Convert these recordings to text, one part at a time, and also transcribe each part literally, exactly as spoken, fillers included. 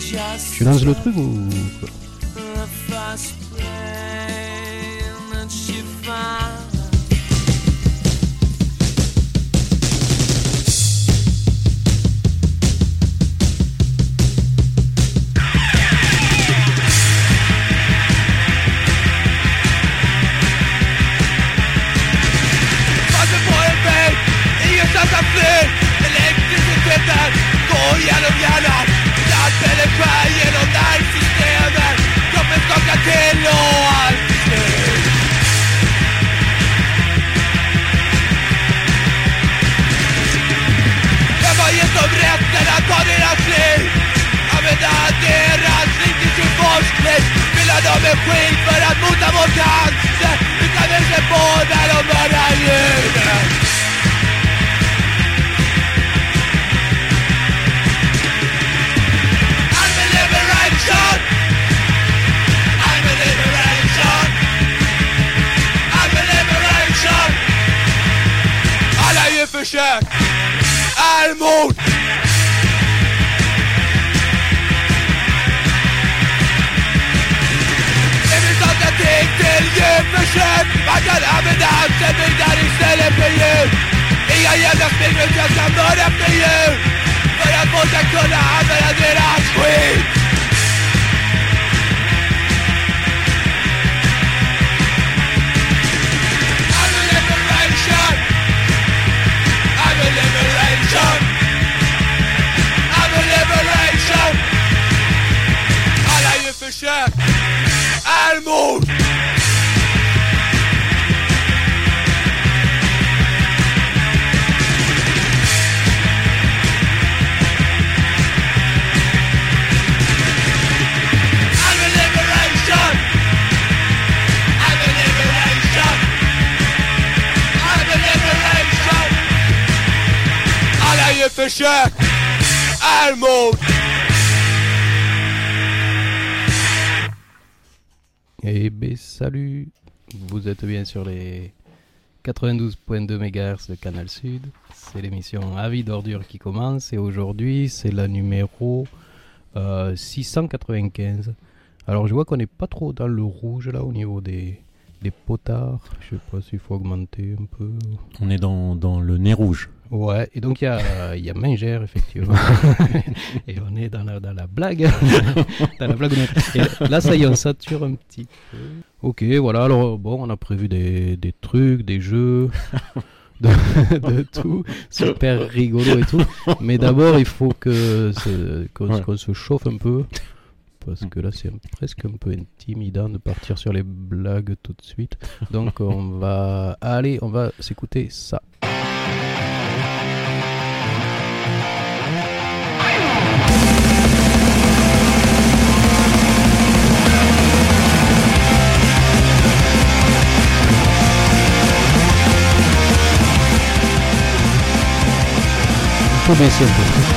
Tu lances le truc ou quoi? Elektriciteten går genom hjärnan. Hjärtan är skär genom nervsystemen. Kroppen skakar till och allt är slut. Vem har gett dem rätten att ta deras liv? Använda deras liv till sin forskning. Fylla dem med skit för att mota vår cancer. Utan vi ser på när de mördar djuren. Försök är mord. Det finns alternativ till djurförsök. Man kan använda anställningar istället för djur. Inga jävla springor som ska mörda efter djur. För att folk ska kunna använda deras skit. Liberation! I'm a liberation! Alla djurförsök är mord! I'm a liberation! I'm a liberation! I'm a liberation! Alla djurförsök är mord. Eh ben salut, vous êtes bien sur les quatre-vingt-douze virgule deux mégahertz de Canal Sud. C'est l'émission Avis d'ordures qui commence et aujourd'hui c'est la numéro euh, six cent quatre-vingt-quinze. Alors je vois qu'on n'est pas trop dans le rouge là au niveau des, des potards. Je sais pas s'il faut augmenter un peu. On est dans, dans le nez rouge. Ouais, et donc il y a, y a Mingère, effectivement. Et on est dans la, dans la blague. Dans la blague. Et là, ça y est, on sature un petit peu. Ok, voilà, alors bon, on a prévu des, des trucs, des jeux, de, de tout. Super rigolo et tout. Mais d'abord, il faut que c'est, qu'on, ouais. qu'on se chauffe un peu. Parce que là, c'est presque un peu intimidant de partir sur les blagues tout de suite. Donc, on va... Allez, on va s'écouter ça. Faut baisser un peu.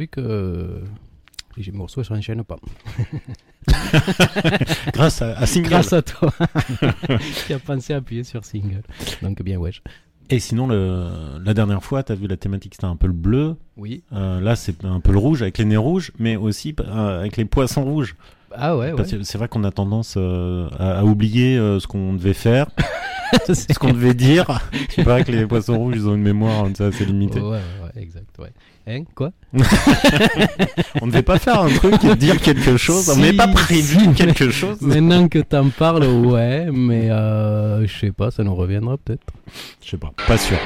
que euh, les morceaux ne s'enchaînent pas. Grâce à, à Single. Grâce à toi qui a pensé à appuyer sur Single. Donc bien wesh. Et sinon, le, la dernière fois, tu as vu la thématique, c'était un peu le bleu. Oui. Euh, là, c'est un peu le rouge avec les nez rouges, mais aussi euh, avec les poissons rouges. Ah ouais, Parce ouais. que c'est vrai qu'on a tendance euh, à, à oublier euh, ce qu'on devait faire, ce qu'on devait dire. C'est vrai que les poissons rouges, ils ont une mémoire hein, assez limitée. Ouais, ouais, ouais, exact, ouais. Hein, quoi? On ne devait pas faire un truc et dire quelque chose. On Si, n'avait pas prévu si. quelque chose. Maintenant que t'en parles, ouais, mais euh, je sais pas, ça nous reviendra peut-être. Je sais pas, pas sûr.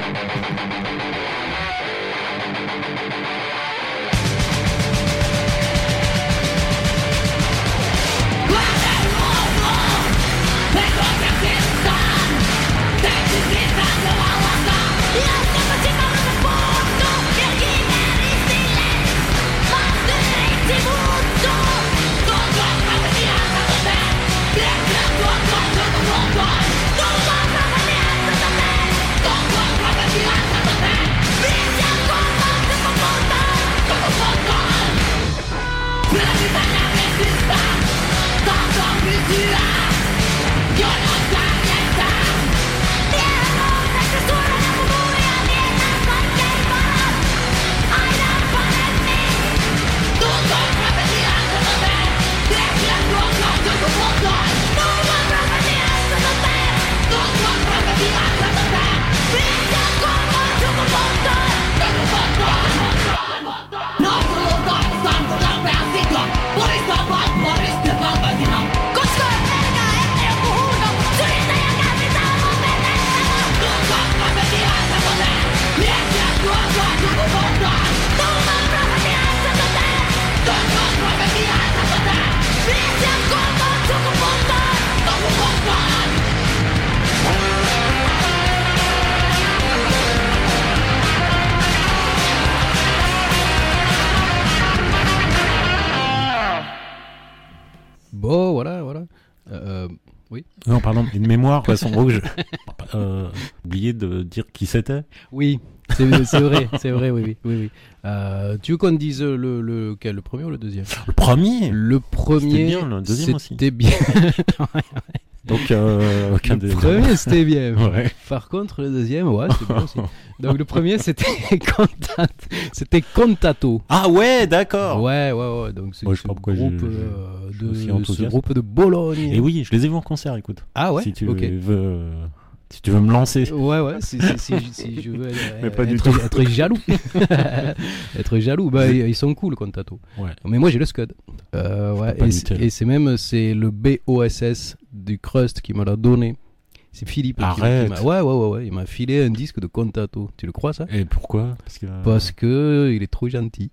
Bon, voilà, voilà. Euh, oui. Non, pardon, une mémoire, poisson rouge. Euh, oublié de dire qui c'était. Oui, c'est, c'est vrai, c'est vrai, oui, oui, oui. oui. Euh, tu veux qu'on dise le, le, quel, le premier ou le deuxième? Le premier. Le premier, C'était bien, le deuxième aussi. C'était bien. Donc, euh, aucun Le des premier, c'était bien. Ouais. Par contre, le deuxième, ouais, c'était bien aussi. Donc, le premier, c'était Contat... c'était Contato. Ah ouais, d'accord. Ouais, ouais, ouais. Donc, c'est Ouais, je sais ce pas pourquoi groupe, je- je- euh, je suis aussi de, ce enthousiaste. groupe de Bologne. Et oui, je les ai vus en concert, écoute. Ah ouais, Si tu ok. veux, euh, si tu veux me lancer. Ouais, ouais, si, si, si, si je veux Mais euh, pas du être, tout. être jaloux. être jaloux, bah, ils, ils sont cool, Contato. Ouais. Mais moi, j'ai le Scud. Euh, ouais, pas et, lutter, c'est, là. et c'est même c'est le B O S S du Crust qui me l'a donné. C'est Philippe qui, Arrête. qui m'a... Ouais, ouais, ouais, ouais, il m'a filé un disque de Contato. Tu le crois, ça? Et pourquoi? Parce que. Parce que il est trop gentil.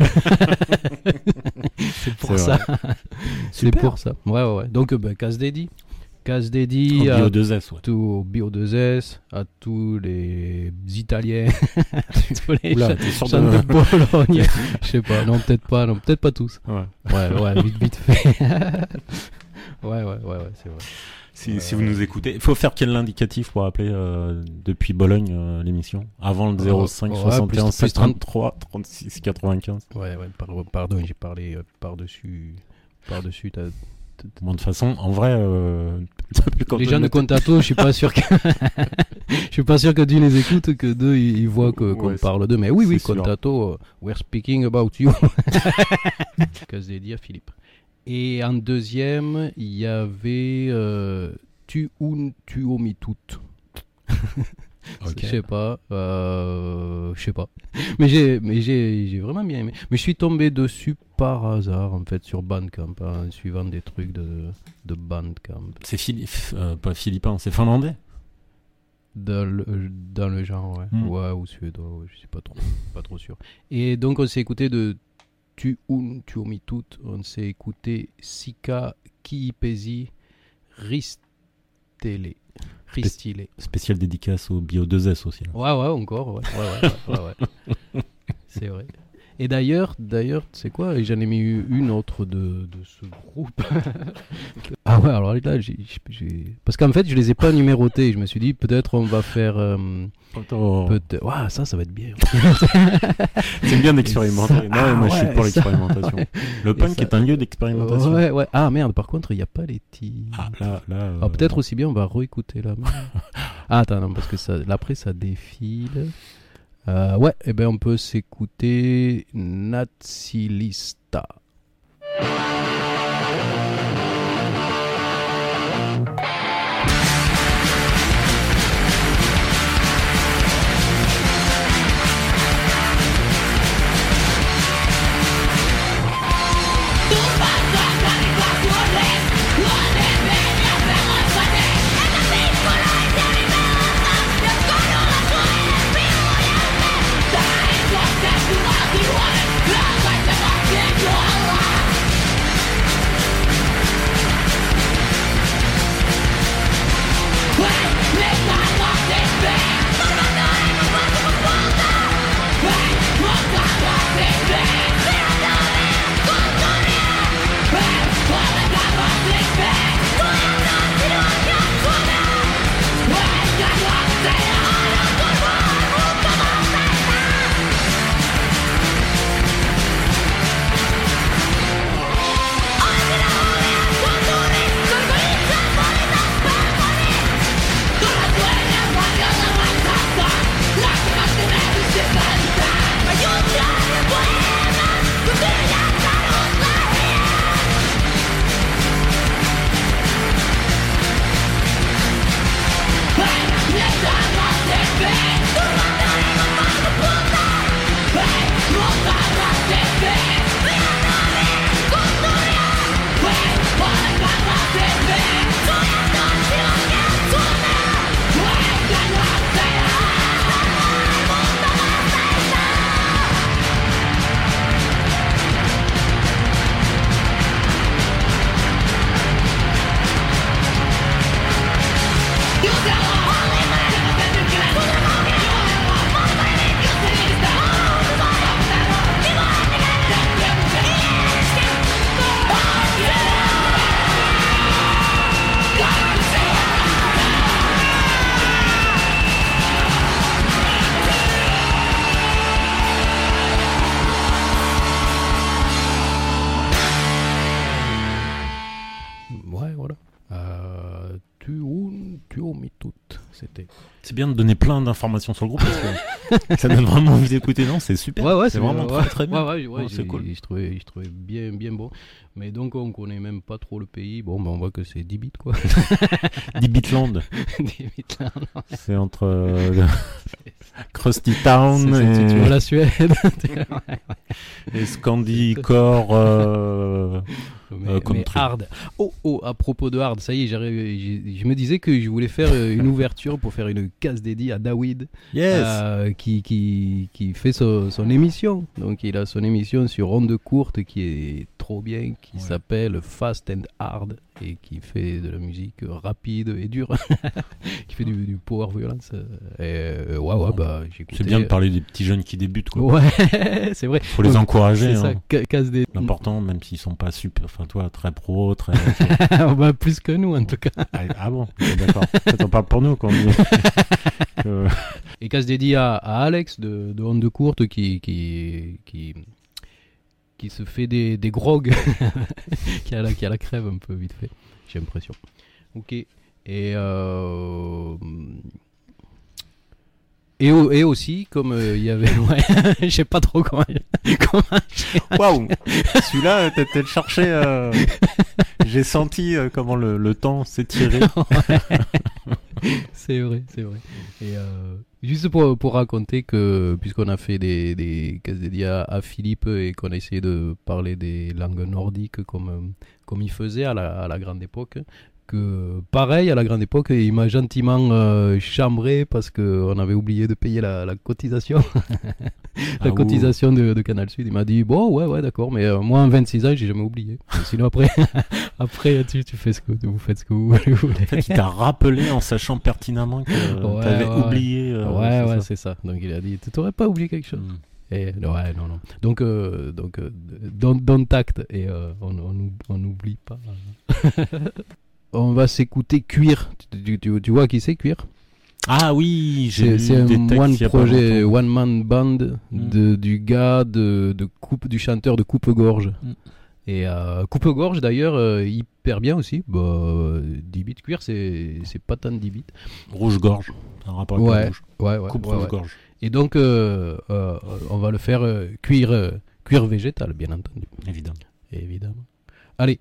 C'est pour C'est ça. vrai. C'est Super. pour ça. Ouais, ouais, ouais. Donc, ben, casse dédié. Casse dédié Au à Bio deux S, ouais. tout au Bio deux S, à tous les Italiens, à tous les Oula, gens t'es sûr gens de- de Bologne. Je sais pas, non, peut-être pas, non, peut-être pas tous. Ouais. Ouais, ouais, vite, vite fait. Ouais, ouais, ouais, ouais, c'est vrai. Si, Euh, si vous nous écoutez, il faut faire quel indicatif pour appeler euh, depuis Bologne euh, l'émission? Avant le zéro cinq ouais, soixante et onze plus- plus trente-trois trente-six quatre-vingt-quinze. Ouais, ouais, par- pardon, j'ai parlé euh, par-dessus. Par-dessus, t'as. Bon, de toute façon, en vrai, euh, quand Les on gens de mettait- Contato, je suis pas sûr que je suis pas sûr que tu les écoutes, que deux ils, ils voient que, qu'on Ouais, parle d'eux. Mais oui, oui, c'est sûr. Contato, uh, we're speaking about you. Qu'est-ce que dire, Philippe. Et en deuxième, il y avait euh, Tu un tu omi tout. Ok. Je sais pas, euh, je sais pas. Mais j'ai, mais j'ai, j'ai vraiment bien aimé. Mais je suis tombé dessus par hasard en fait sur Bandcamp, hein, en suivant des trucs de, de Bandcamp. C'est Philippe, euh, pas philippin, c'est finlandais. Dans le, dans le genre, ouais. Mm. Ouais, ou suédois, ouais, je suis pas trop, pas trop sûr. Et donc, on s'est écouté de Tu un, tu omi tout. On s'est écouté Sika Kiipesi Ristele. Ristile. Spécial dédicace au Bio deux S aussi. Là. Ouais, ouais, encore, ouais. Ouais, ouais, ouais, ouais, ouais. C'est vrai. Et d'ailleurs, d'ailleurs, tu sais quoi, j'en ai mis une autre de, de ce groupe. Ah ouais, alors là, j'ai, j'ai... parce qu'en fait, je les ai pas numérotés. Je me suis dit, peut-être on va faire... Euh... Oh. Peut-être... Ouais, ça, ça va être bien. C'est bien d'expérimenter. Non, ah, moi, ouais, je suis pour ça... l'expérimentation. Le punk ça... est un lieu d'expérimentation. Ouais, ouais. Ah merde, par contre, il n'y a pas les petits... Ah, là, là... Euh... Ah, peut-être aussi bien, on va réécouter là. Ah, attends, non, parce que ça... là, après, ça défile... Euh, ouais, et eh ben on peut s'écouter Nazilista. C'était... C'est bien de donner plein d'informations sur le groupe parce que ça donne vraiment envie d'écouter. Non, c'est super. Ouais, ouais, c'est, c'est vraiment ouais, très très bien. Ouais, ouais, ouais, oh, c'est cool. Je trouvais, je trouvais bien, bien bon. Mais donc on connaît même pas trop le pays. Bon, ben on voit que c'est dix bits quoi. dix bitland. dix bitland. C'est entre euh, Krusty Town c'est, c'est, et... tu vois la Suède. et Scandicore. Euh... Mais, euh, mais hard. Oh, oh, à propos de hard, ça y est, j'ai, je me disais que je voulais faire une ouverture pour faire une case dédiée à David, yes. euh, qui, qui, qui fait so, son émission. Donc il a son émission sur onde courte qui est trop bien, qui ouais. s'appelle Fast and Hard et qui fait de la musique rapide et dure, qui fait du, du power violence. Et, ouais, ouais, bah, j'écoutais... C'est bien de parler des petits jeunes qui débutent, quoi. Ouais, c'est vrai. Faut les encourager. C'est hein. ça, case des... L'important, même s'ils sont pas super, enfin toi, très pro, très. Bah, plus que nous en tout cas. Ah, ah bon, d'accord. Ça on parle pour nous quand on dit. que... Et casse dédié à, à Alex de, de Onde Courte qui qui qui qui se fait des des grogs, qui a la qui a la crève un peu vite fait. J'ai l'impression. Ok. Et euh... Et, et aussi, comme il euh, y avait... Ouais, je sais pas trop comment... Waouh. Celui-là, t'as peut-être cherché... Euh... J'ai senti euh, comment le, le temps s'étirait. C'est vrai, c'est vrai. Et euh, juste pour, pour raconter que, puisqu'on a fait des, des cases dédiées à, à Philippe et qu'on a essayé de parler des langues nordiques comme, comme il faisait à la, à la grande époque... que pareil à la grande époque il m'a gentiment euh, chambré parce qu'on avait oublié de payer la, la cotisation la ah, cotisation de, de Canal Sud. Il m'a dit bon ouais ouais d'accord mais euh, moi en vingt-six ans j'ai jamais oublié. Sinon après après tu, tu fais ce que vous faites ce que vous voulez. En fait il t'a rappelé en sachant pertinemment que ouais, t'avais ouais, oublié euh, ouais c'est ouais ça. c'est ça. Donc il a dit tu t'aurais pas oublié quelque chose. Et, ouais, non, non. Donc, euh, donc euh, dans, dans tact, et euh, on n'oublie pas. On va s'écouter Cuir. Tu, tu, tu vois qui c'est, Cuir? Ah oui, j'ai c'est, lu c'est des un one textes projet, one man band de, mm. du gars, de, de coupe, du chanteur de Coupe-Gorge. Mm. Et euh, Coupe-Gorge d'ailleurs, euh, hyper bien aussi. Bah, dix bits Cuir, c'est, c'est pas tant de dix bits. Rouge-gorge, un rapport avec ouais, le rouge. Ouais, ouais. Coupe ouais, rouge-gorge. Ouais. Et donc, euh, euh, on va le faire euh, cuire, euh, cuire végétal, bien entendu. Évidemment. Évidemment. Allez.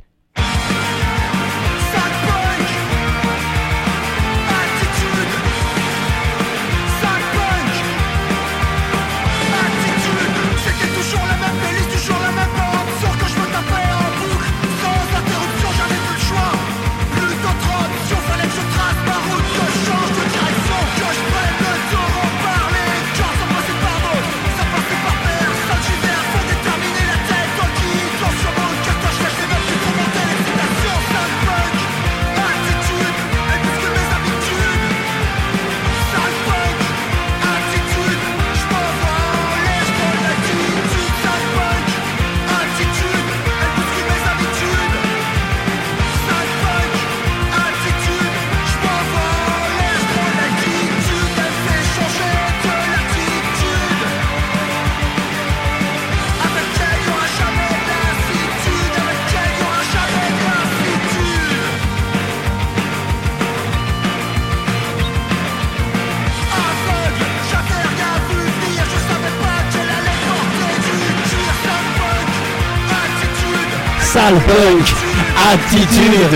Sale punk, attitude.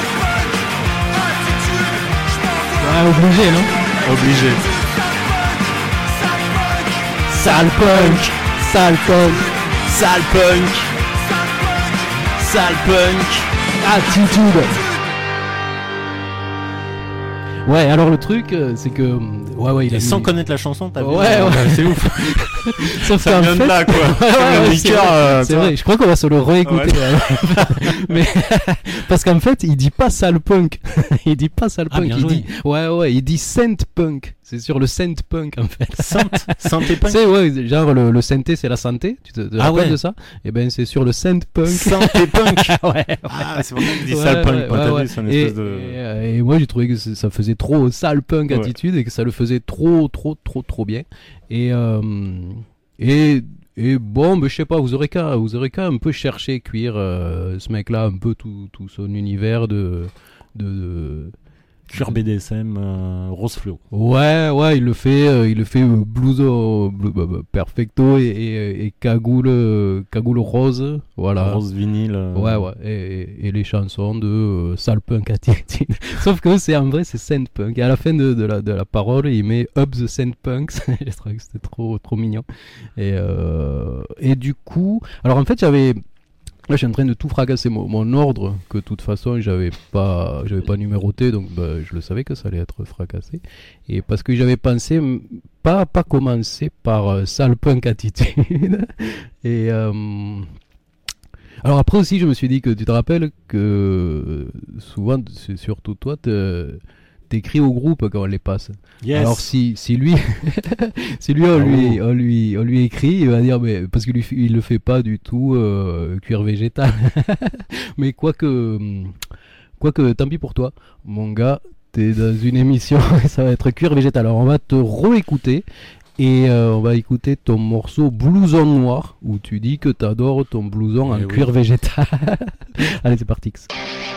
Ouais, obligé, non? Obligé. Sale punk, sale punk, sale punk, sale punk, attitude. Ouais, alors le truc, euh, c'est que... Ouais, ouais, il Et a sans mis... connaître la chanson, t'as Ouais, vu, ouais. euh, c'est ouf. Sauf Ça qu'en vient fait... de là, quoi. Ouais, ouais, ouais, c'est c'est vrai, euh, c'est vrai. Je crois qu'on va se le réécouter. Ouais. euh. Mais parce qu'en fait, il dit pas sale punk. Il dit pas sale Ah, punk. bien il joué. dit ouais, ouais, il dit synth punk. C'est sur le synth punk en fait. Synth, synthé punk. C'est ouais, genre le, le synthé c'est la santé. Tu te, te Ah rappelles ouais. de ça? Et ben c'est sur le synth punk. Synthé punk. ouais, ouais. Ah, c'est pour ça qu'il dit Ouais, sale punk. ouais, Quand ouais, t'as ouais. vu, c'est une et, espèce de. et, euh, et moi j'ai trouvé que c'est- ça faisait trop sale punk Ouais. attitude et que ça le faisait trop trop trop trop bien. Et euh, et et bon, ben, je sais pas, vous aurez qu'à vous aurez qu'à un peu chercher Cuir, euh, ce mec-là, un peu tout, tout son univers de de, de Cuir B D S M, euh, rose fluo. Ouais, ouais, il le fait, euh, il le fait euh, blouson, blou- bah, bah, perfecto et, et, et cagoule, euh, cagoule rose, voilà. Rose vinyle. euh, Ouais, ouais, et, et- et les chansons de euh, sale punk attitude. Sauf que c'est en vrai, c'est synth punk. Et à la fin de, de, la, de la parole, il met Up the synth punks. J'ai trouvé que c'était trop, trop mignon. Et, euh, et du coup, alors en fait, j'avais. Là, je suis en train de tout fracasser mon, mon ordre, que de toute façon, j'avais pas, j'avais pas numéroté, donc bah, je le savais que ça allait être fracassé. Et parce que j'avais pensé m- pas, pas commencer par euh, sale punk attitude. Et euh, alors après aussi, je me suis dit que tu te rappelles que euh, souvent, c'est surtout toi, te- t'écris au groupe quand on les passe. Yes. Alors si, si lui, si lui on, lui on lui on lui écrit, il va dire mais parce qu'il lui f- il le fait pas du tout euh, cuir végétal. Mais quoique quoique tant pis pour toi, mon gars, t'es dans une émission et ça va être cuir végétal. Alors on va te réécouter et euh, on va écouter ton morceau Blouson noir où tu dis que t'adores ton blouson en Eh oui. cuir végétal. Allez, c'est parti. X.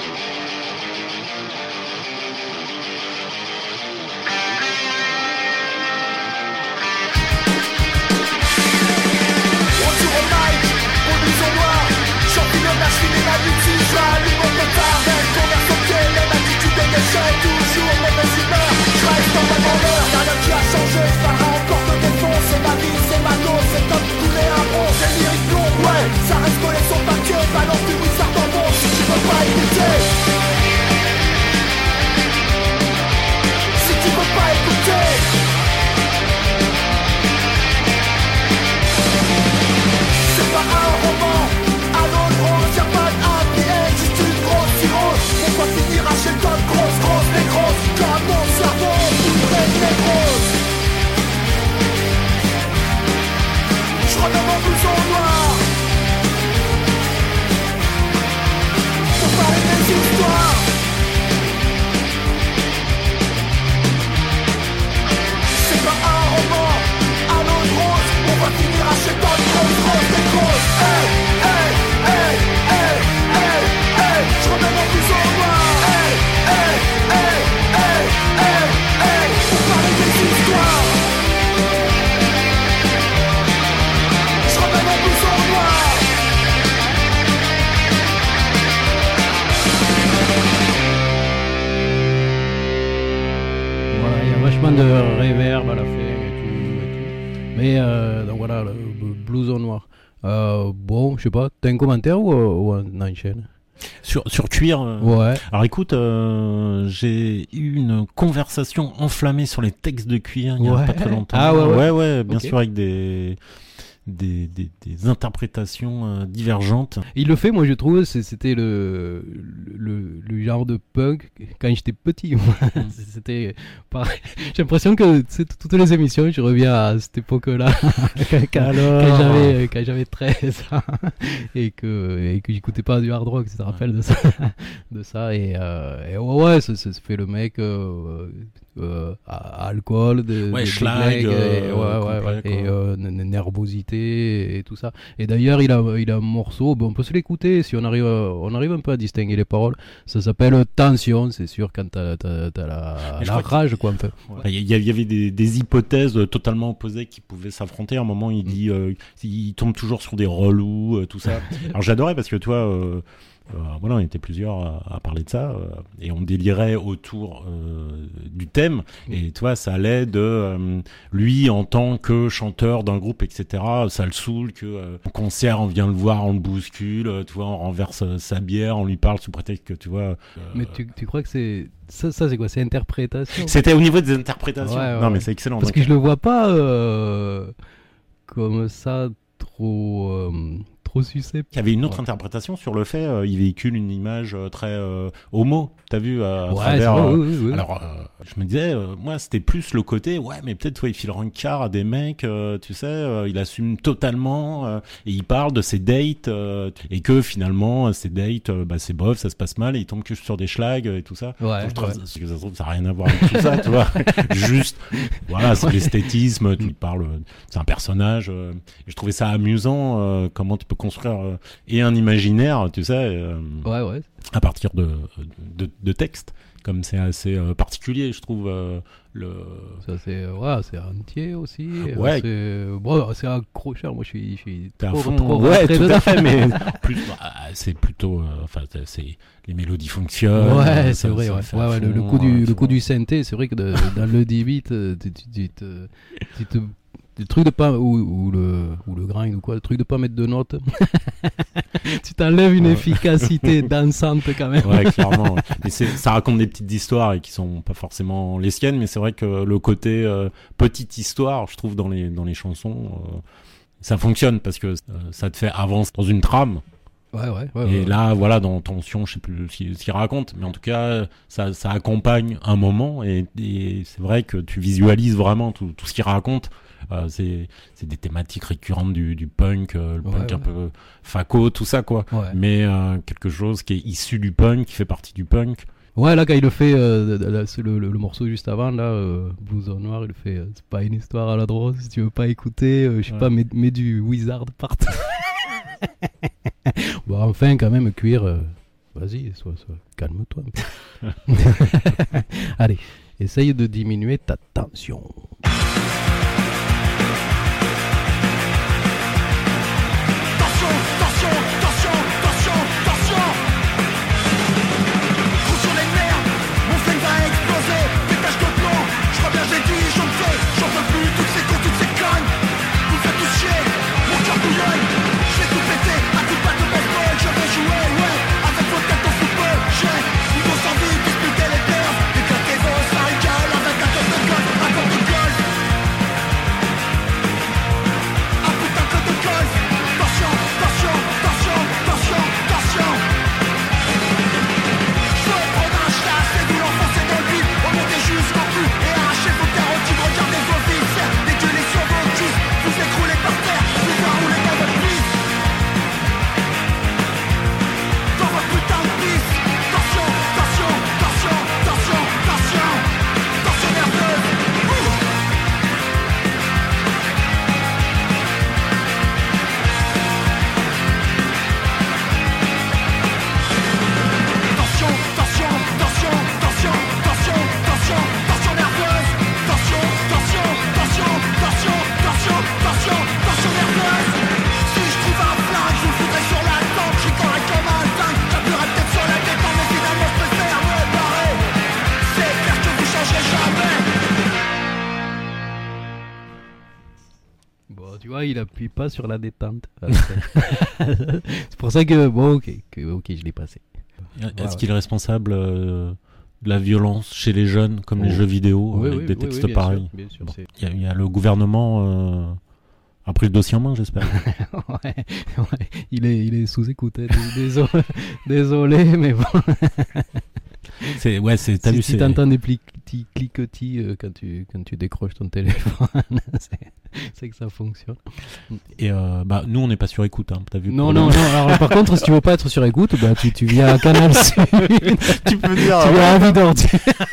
Retour au mic, au blouson noir. Champignon machine et l'habitude, j'allume mon pétard. Belle conversion pied, même attitude et déchets. Toujours mauvaise humeur, je reste en mode bonheur. Y'a rien qui a changé, je parlerai encore de défense. C'est ma vie, c'est ma dose, c'est comme couler un rond. C'est lyrique long, ouais, ça reste collé sur papier. Balance du moussard dans le monde si tu veux pas écouter. vachement de reverb à la fin et tout. Et tout. Mais euh, donc voilà, le blouson noir. Euh, bon, je sais pas, t'as un commentaire ou, ou on enchaîne? Sur, sur Cuir euh... Ouais. Alors écoute, euh, j'ai eu une conversation enflammée sur les textes de Cuir il y a ouais. pas très longtemps. Ah ouais, ouais, ouais, ouais bien okay. sûr, avec des... Des, des, des interprétations euh, divergentes. Il le fait, moi je trouve, c'est, c'était le, le, le genre de punk quand j'étais petit. C'était pareil. J'ai l'impression que toutes les émissions, je reviens à cette époque-là, quand, quand, quand, j'avais, quand j'avais treize ans et que, et que j'écoutais pas du hard rock, tu te rappelles de ça, de ça et, euh, et ouais, ouais, ça, ça fait le mec euh, euh, alcool, de, ouais, de, schlag, de euh, et, ouais, ouais, complet, ouais, et euh, nervosité et tout ça. Et d'ailleurs, il a, il a un morceau, bon, on peut se l'écouter si on arrive, on arrive un peu à distinguer les paroles. Ça s'appelle Tension, c'est sûr, quand t'as, t'as, t'as la, la rage, quoi, un peu. Il ouais. y, y avait des, des hypothèses totalement opposées qui pouvaient s'affronter. À un moment, il dit, euh, il tombe toujours sur des relous, euh, tout ça. Alors j'adorais parce que toi, euh, Euh, voilà, on était plusieurs à, à parler de ça euh, et on délirait autour euh, du thème et tu vois ça allait de euh, lui en tant que chanteur d'un groupe etc, ça le saoule que euh, en concert on vient le voir, on le bouscule, tu vois, on renverse sa bière, on lui parle sous prétexte que tu vois euh, mais tu, tu crois que c'est ça, ça c'est quoi, c'est interprétation? C'était au niveau des interprétations. Ouais, ouais, non ouais. mais c'est excellent parce donc... que je le vois pas euh, comme ça trop euh, trop susceptible. Il y avait une autre ouais. interprétation sur le fait, euh, il véhicule une image euh, très euh, homo, t'as vu, à, à ouais, travers... vrai, euh, oui, oui, oui. Alors, euh, je me disais, euh, moi, c'était plus le côté, ouais, mais peut-être, toi, il file un quart à des mecs, euh, tu sais, euh, il assume totalement, euh, et il parle de ses dates, euh, et que finalement, ces dates, euh, bah, c'est bof, ça se passe mal, et il tombe que sur des schlags et tout ça. Ouais, Donc, je trouve ouais. ça, que ça se trouve, ça n'a rien à voir avec tout ça, tu vois. Juste, voilà, c'est l'esthétisme, tu parles, c'est un personnage, euh, et je trouvais ça amusant, euh, comment tu peux construire... Euh, et un imaginaire, tu sais, euh, ouais, ouais. à partir de, de, de textes, comme c'est assez euh, particulier, je trouve. Euh, le... Ça, c'est, ouais, c'est entier aussi. Ouais. C'est, bon, c'est accrocheur. Moi, je suis, je suis trop, fond, trop ouais, tout dedans. à fait, mais plus, bah, c'est plutôt. Euh, enfin, c'est, les mélodies fonctionnent. Ouais, ça, c'est vrai. ça Ouais. fait Ouais, ouais, fond, le, le coup du, euh, le coup du synthé, c'est vrai que de, dans le dix bits, tu, tu, tu, tu, tu te. Le truc de pas ou, ou le ou le grind ou quoi, le truc de pas mettre de notes. Tu t'enlèves une ouais. efficacité dansante quand même. Ouais, clairement. Ouais. Et c'est, ça raconte des petites histoires et qui sont pas forcément les siennes, mais c'est vrai que le côté euh, petite histoire, je trouve dans les dans les chansons, euh, ça fonctionne parce que euh, ça te fait avancer dans une trame. Ouais, ouais, ouais, et ouais, là, ouais. voilà, dans Tension, je sais plus ce qu'il, ce qu'il raconte, mais en tout cas, ça, ça accompagne un moment et, et c'est vrai que tu visualises vraiment tout, tout ce qu'il raconte. Euh, c'est, c'est des thématiques récurrentes du, du punk, euh, le ouais, punk ouais. un peu faco, tout ça, quoi. Ouais. Mais euh, quelque chose qui est issu du punk, qui fait partie du punk. Ouais, là, quand il le fait, euh, là, c'est le, le, le morceau juste avant, là, euh, Blouson Noir, il le fait, euh, c'est pas une histoire à la drôle, si tu veux pas écouter, euh, je sais ouais. pas, mets, mets du Wizard partout. Bon, enfin, quand même, Cuir, euh, vas-y, sois, sois, calme-toi un peu. Allez, essaye de diminuer ta tension. Avec un top de gosse, Tu vois, il appuie pas sur la détente. C'est pour ça que, bon, ok, que, ok, je l'ai passé. Est-ce Ouais, qu'il est responsable euh, de la violence chez les jeunes, comme Oh. les jeux vidéo, Oui, avec oui, des oui, textes oui, bien pareils? sûr, bien sûr, Bon. c'est- Il y, a- il y a le gouvernement euh, a pris le dossier en main, j'espère. ouais, ouais, il est, il est sous écoute. hein. Désolé, désolé, mais bon. C'est, ouais, c'est, t'as si vu, si c'est... t'entends des petits cliquetis euh, quand tu quand tu décroches ton téléphone, c'est, c'est que ça fonctionne. Et euh, bah, nous, on n'est pas sur écoute, hein, t'as vu? Non, pour non, le- non. Alors, par contre, si tu veux pas être sur écoute, bah, tu, tu viens à Canal Sud. Tu peux dire... tu viens à Vie d'Ordi.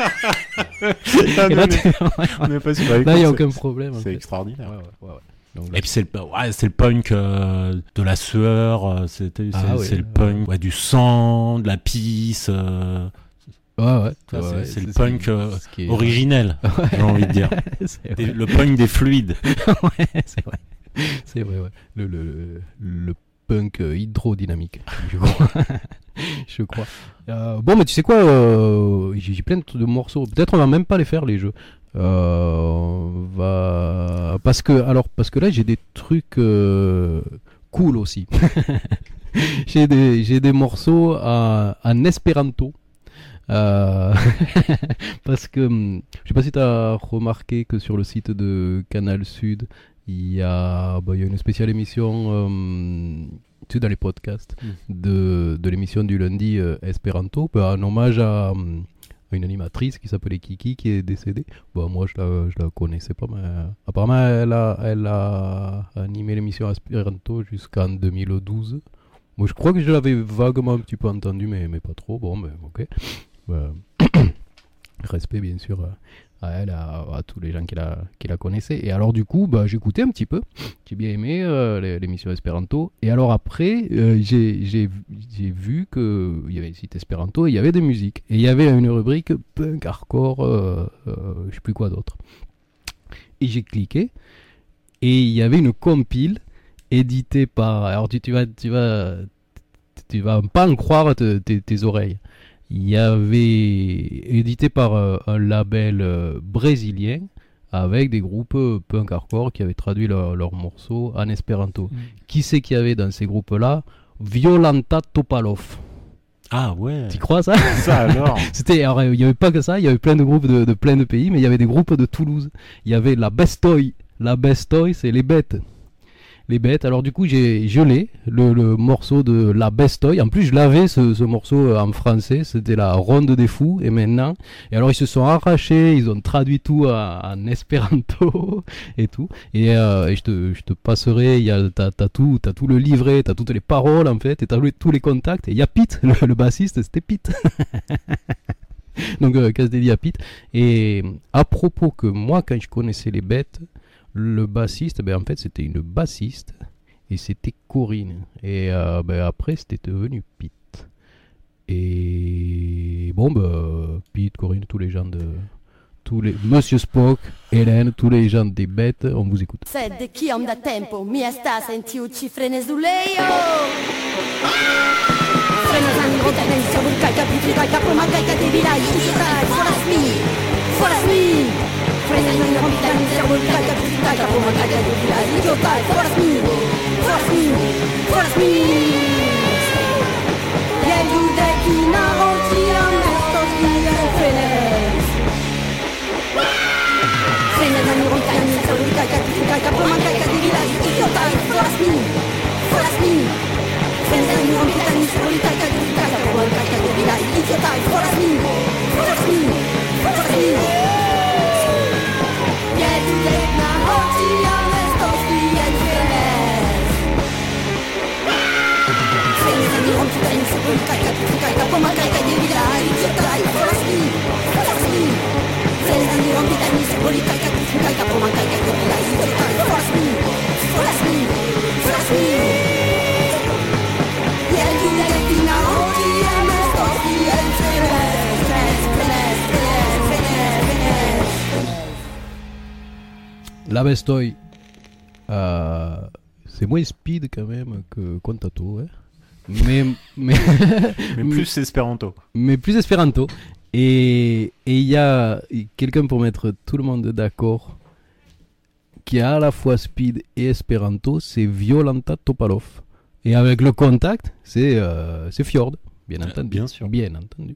Ah, Et non, là, mais tu- on n'est pas sur écoute. là, il n'y a c'est- aucun problème. en C'est fait. extraordinaire. Ouais, ouais, ouais, ouais. Donc, là, Et puis c'est le, ouais, c'est le punk euh, de la sueur, euh, c'est, c'est, Ah oui, c'est le ouais. punk ouais, du sang, de la pisse, euh, ouais, ouais. ça, ouais, c'est, ouais, c'est le c'est- punk euh, ce qui est- originel, j'ai envie de dire. c'est Des- vrai. le punk des fluides. Ouais, c'est vrai. C'est vrai, ouais. Le, le, le, le punk euh, hydrodynamique, je crois. je crois. Euh, bon, mais tu sais quoi, euh, j'ai, j'ai plein de, de morceaux. Peut-être on va même pas les faire, les jeux. Euh, on va... Parce que, alors, parce que là, j'ai des trucs euh, cool aussi. j'ai, des, j'ai des morceaux à- en espéranto. Euh, parce que hum, je sais pas si tu as remarqué que sur le site de Canal Sud, il y a, bah, il y a une spéciale émission, euh, tu sais, dans les podcasts, Mm. de, de l'émission du lundi euh, Espéranto, bah, en hommage à, hum, à une animatrice qui s'appelait Kiki, qui est décédée. Bah, moi, je la, je la connaissais pas, mais euh, apparemment, elle a, elle a animé l'émission Espéranto jusqu'en deux mille douze. Moi, je crois que je l'avais vaguement un petit peu entendu, mais, mais pas trop. Bon, mais ok. Euh, respect bien sûr à elle, à, à tous les gens qui la, qui la connaissaient. Et alors du coup, bah, j'écoutais un petit peu, j'ai bien aimé euh, l'émission Espéranto. Et alors après, euh, j'ai, j'ai, j'ai vu qu'il y avait un site Espéranto et il y avait des musiques. Et il y avait une rubrique punk, hardcore, euh, euh, je sais plus quoi d'autre. Et j'ai cliqué et il y avait une compile éditée par... Alors tu, tu vas... Tu vas tu vas pas en croire te- tes, tes oreilles. Il y avait édité par euh, un label euh, brésilien avec des groupes euh, punk hardcore qui avaient traduit leur- leurs morceaux en espéranto. Mm. Qui c'est qu'il y avait dans ces groupes-là? Violanta Topalov. Ah ouais, Tu crois ça? ça alors. C'était, alors, il n'y avait pas que ça, il y avait plein de groupes de, de plein de pays, mais il y avait des groupes de Toulouse. Il y avait la Bestoy. La Bestoy, c'est les bêtes. Les bêtes. Alors du coup, j'ai gelé le, le morceau de La Bestoy. En plus, je l'avais ce, ce morceau en français. C'était la Ronde des Fous. Et maintenant, et alors ils se sont arrachés. Ils ont traduit tout en, en espéranto et tout. Et, euh, et je te, je te passerai. Il y a, t'as, t'as tout, t'as tout le livret, t'as toutes les paroles en fait, et t'as tous les, tous les contacts. Et il y a Pete, le, le bassiste, c'était Pete. Donc, euh, casse dédié à Pete. Et à propos que moi, quand je connaissais les bêtes, le bassiste, ben, en fait, c'était une bassiste et c'était Corinne. Et euh, ben, après, c'était devenu Pete. Et bon, ben, Pete, Corinne, tous les gens de. Tous les... Monsieur Spock, Hélène, tous les gens des bêtes, on vous écoute. Sed chiom da tempo mi sta sentiuci frenesuleio. Frenezani rotanen siamo il caica pitrica capo ma caica di vilai dai foras mi foras mi Frenezani rotanen siamo il caica pitrica capo ma caica di vilai dai foras mi foras mi foras mi Ye lude kina ochi amesto die frenes Frenezani rotanen siamo il caica pitrica capo ma caica di vilai dai foras mi foras mi Frenezani rotanen siamo il caica pitrica capo ma caica di vilai dai foras mi foras mi foras mi Ye lude kina ochi amesto die frenes Frenezani rotanen siamo il caica pitrica capo ma caica di vilai dai foras mi foras mi Frenezani rotanen siamo il caica pitrica capo ma caica di vilai dai foras mi foras mi foras mi Yeah, you let me know, yeah, I'm a story, and finish, finish, finish, finish, finish, finish. La Bestoy. Euh, c'est moins speed quand même que Contato. Hein. Mais, mais, Mais plus espéranto. mais plus espéranto. Et il y a quelqu'un pour mettre tout le monde d'accord qui est à la fois speed et espéranto, c'est Violanta Topalov. Et avec le contact, c'est, euh, c'est Fjord, bien entendu. Bien sûr. Bien entendu.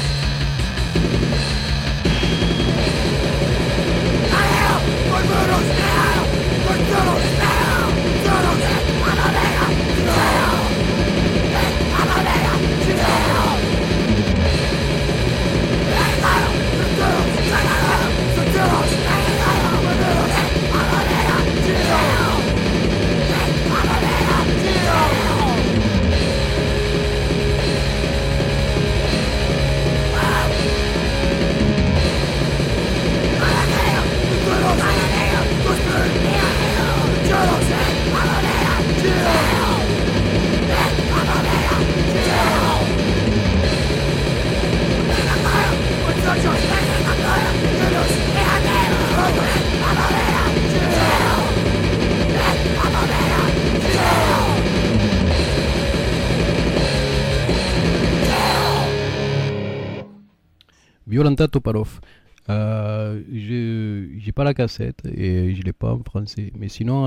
Violanta Topalov. Euh, je j'ai pas la cassette et je l'ai pas en français. Mais sinon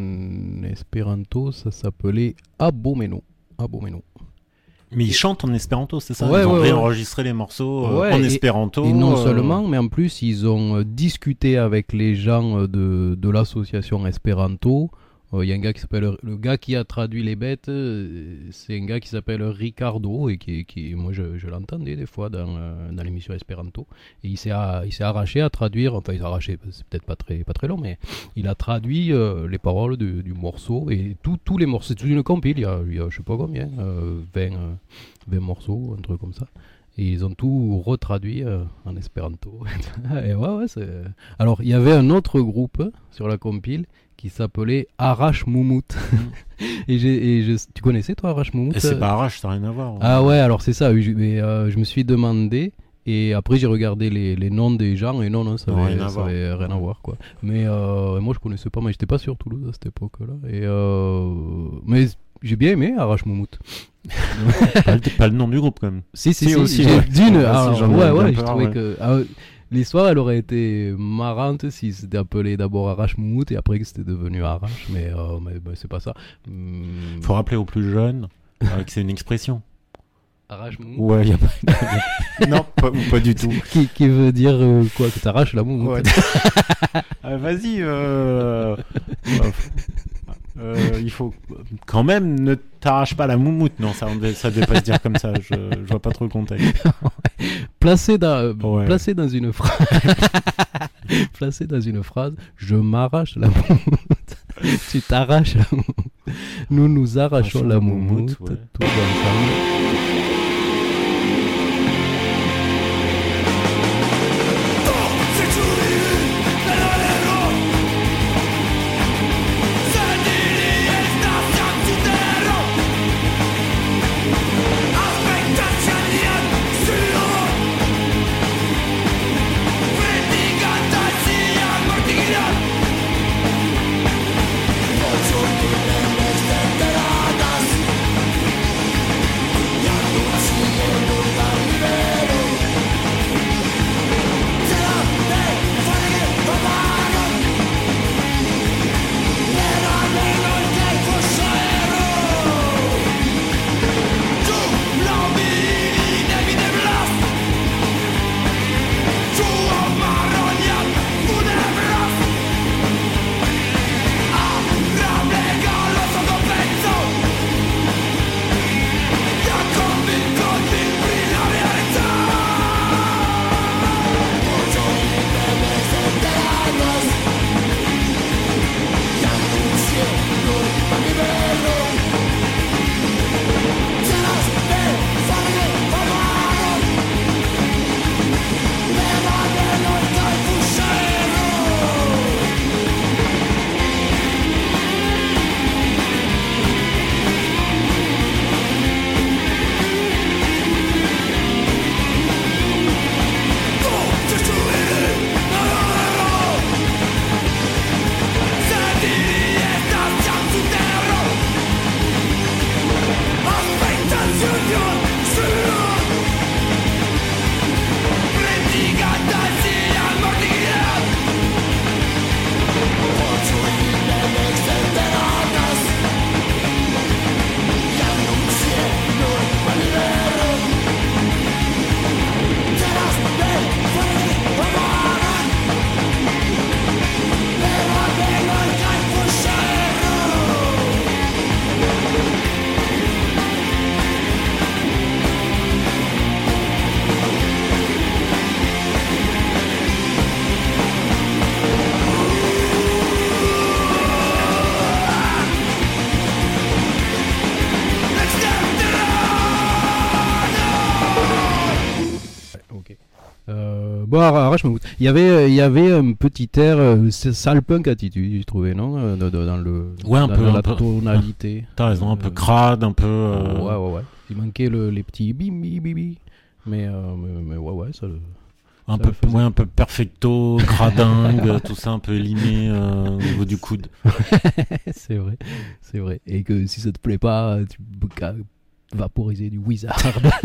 en espéranto, ça s'appelait Abomeno. Abomeno. Mais ils chantent en espéranto, c'est ça? Ouais, Ils ont ouais, réenregistré ouais. les morceaux euh, ouais, en et, espéranto. Et non euh... seulement, mais en plus, ils ont euh, discuté avec les gens de, de l'association Espéranto. Il euh, y a un gars qui s'appelle... Le gars qui a traduit les bêtes, euh, c'est un gars qui s'appelle Ricardo, et qui, qui moi, je, je l'entendais des fois dans, euh, dans l'émission Espéranto. Et il s'est, à, il s'est arraché à traduire... Enfin, il s'est arraché, c'est peut-être pas très, pas très long, mais il a traduit euh, les paroles du, du morceau. Et tous les morceaux, c'est toute une compile, il y a, il y a je sais pas combien, euh, vingt, euh, vingt morceaux, un truc comme ça. Et ils ont tout retraduit euh, en espéranto. Et ouais, ouais, c'est... Alors, il y avait un autre groupe sur la compile qui s'appelait Arash Moumout. et j'ai, et je... Tu connaissais, toi, Arash Moumout? Et c'est pas Arash, ça n'a rien à voir. Ouais. Ah ouais, alors c'est ça. Je, mais, euh, je me suis demandé, et après j'ai regardé les, les noms des gens, et non, non, ça n'avait rien, rien à voir. Quoi. Mais euh, moi, je connaissais pas, mais j'étais pas sur Toulouse à cette époque-là. Et, euh... Mais j'ai bien aimé Arash Moumout. pas, le, pas le nom du groupe quand même. Si, si, si, si aussi. J'ai Ouais. d'une. Ouais, Alors, si, j'en ai ouais, ouais, peur, je trouvais ouais. que. Ah, l'histoire, elle aurait été marrante si c'était appelé d'abord Arash Moumout et après que c'était devenu Arash, mais, euh, mais, mais c'est pas ça. Hum... Faut rappeler aux plus jeunes euh, que c'est une expression. Arash Moumout. Ouais, y a pas. non, pas, pas du tout. qui, qui veut dire euh, quoi? Que t'arraches la moumoute? Ouais. euh, vas-y. Euh... Euh, il faut quand même ne t'arrache pas la moumoute. Non, ça ne ça devait pas se dire comme ça. Je, je vois pas trop le contexte. Placé dans, ouais. placé dans une phrase. placé dans une phrase. Je m'arrache la moumoute. Tu t'arraches la moumoute. Nous nous arrachons la moumoute, ouais. Tous ensemble. Yeah. Bon, arrache mon Il y avait, il y avait un petit air euh, sale punk attitude, j'ai trouvé, non, euh, dans, dans le, Ouais, un dans, peu, dans un la peu. tonalité. T'as raison, un peu Euh, crade, un peu. euh, Ouais, ouais, ouais. Il manquait le, les petits bim, bim, bim, bim. Mais, euh, mais, mais ouais, ouais, ça. le- Un Ça peu, le faisait. ouais, un peu perfecto, gradingue, tout ça un peu élimé euh, au niveau du coude. c'est vrai, c'est vrai. Et que si ça te plaît pas, tu peux qu'à vaporiser du wizard.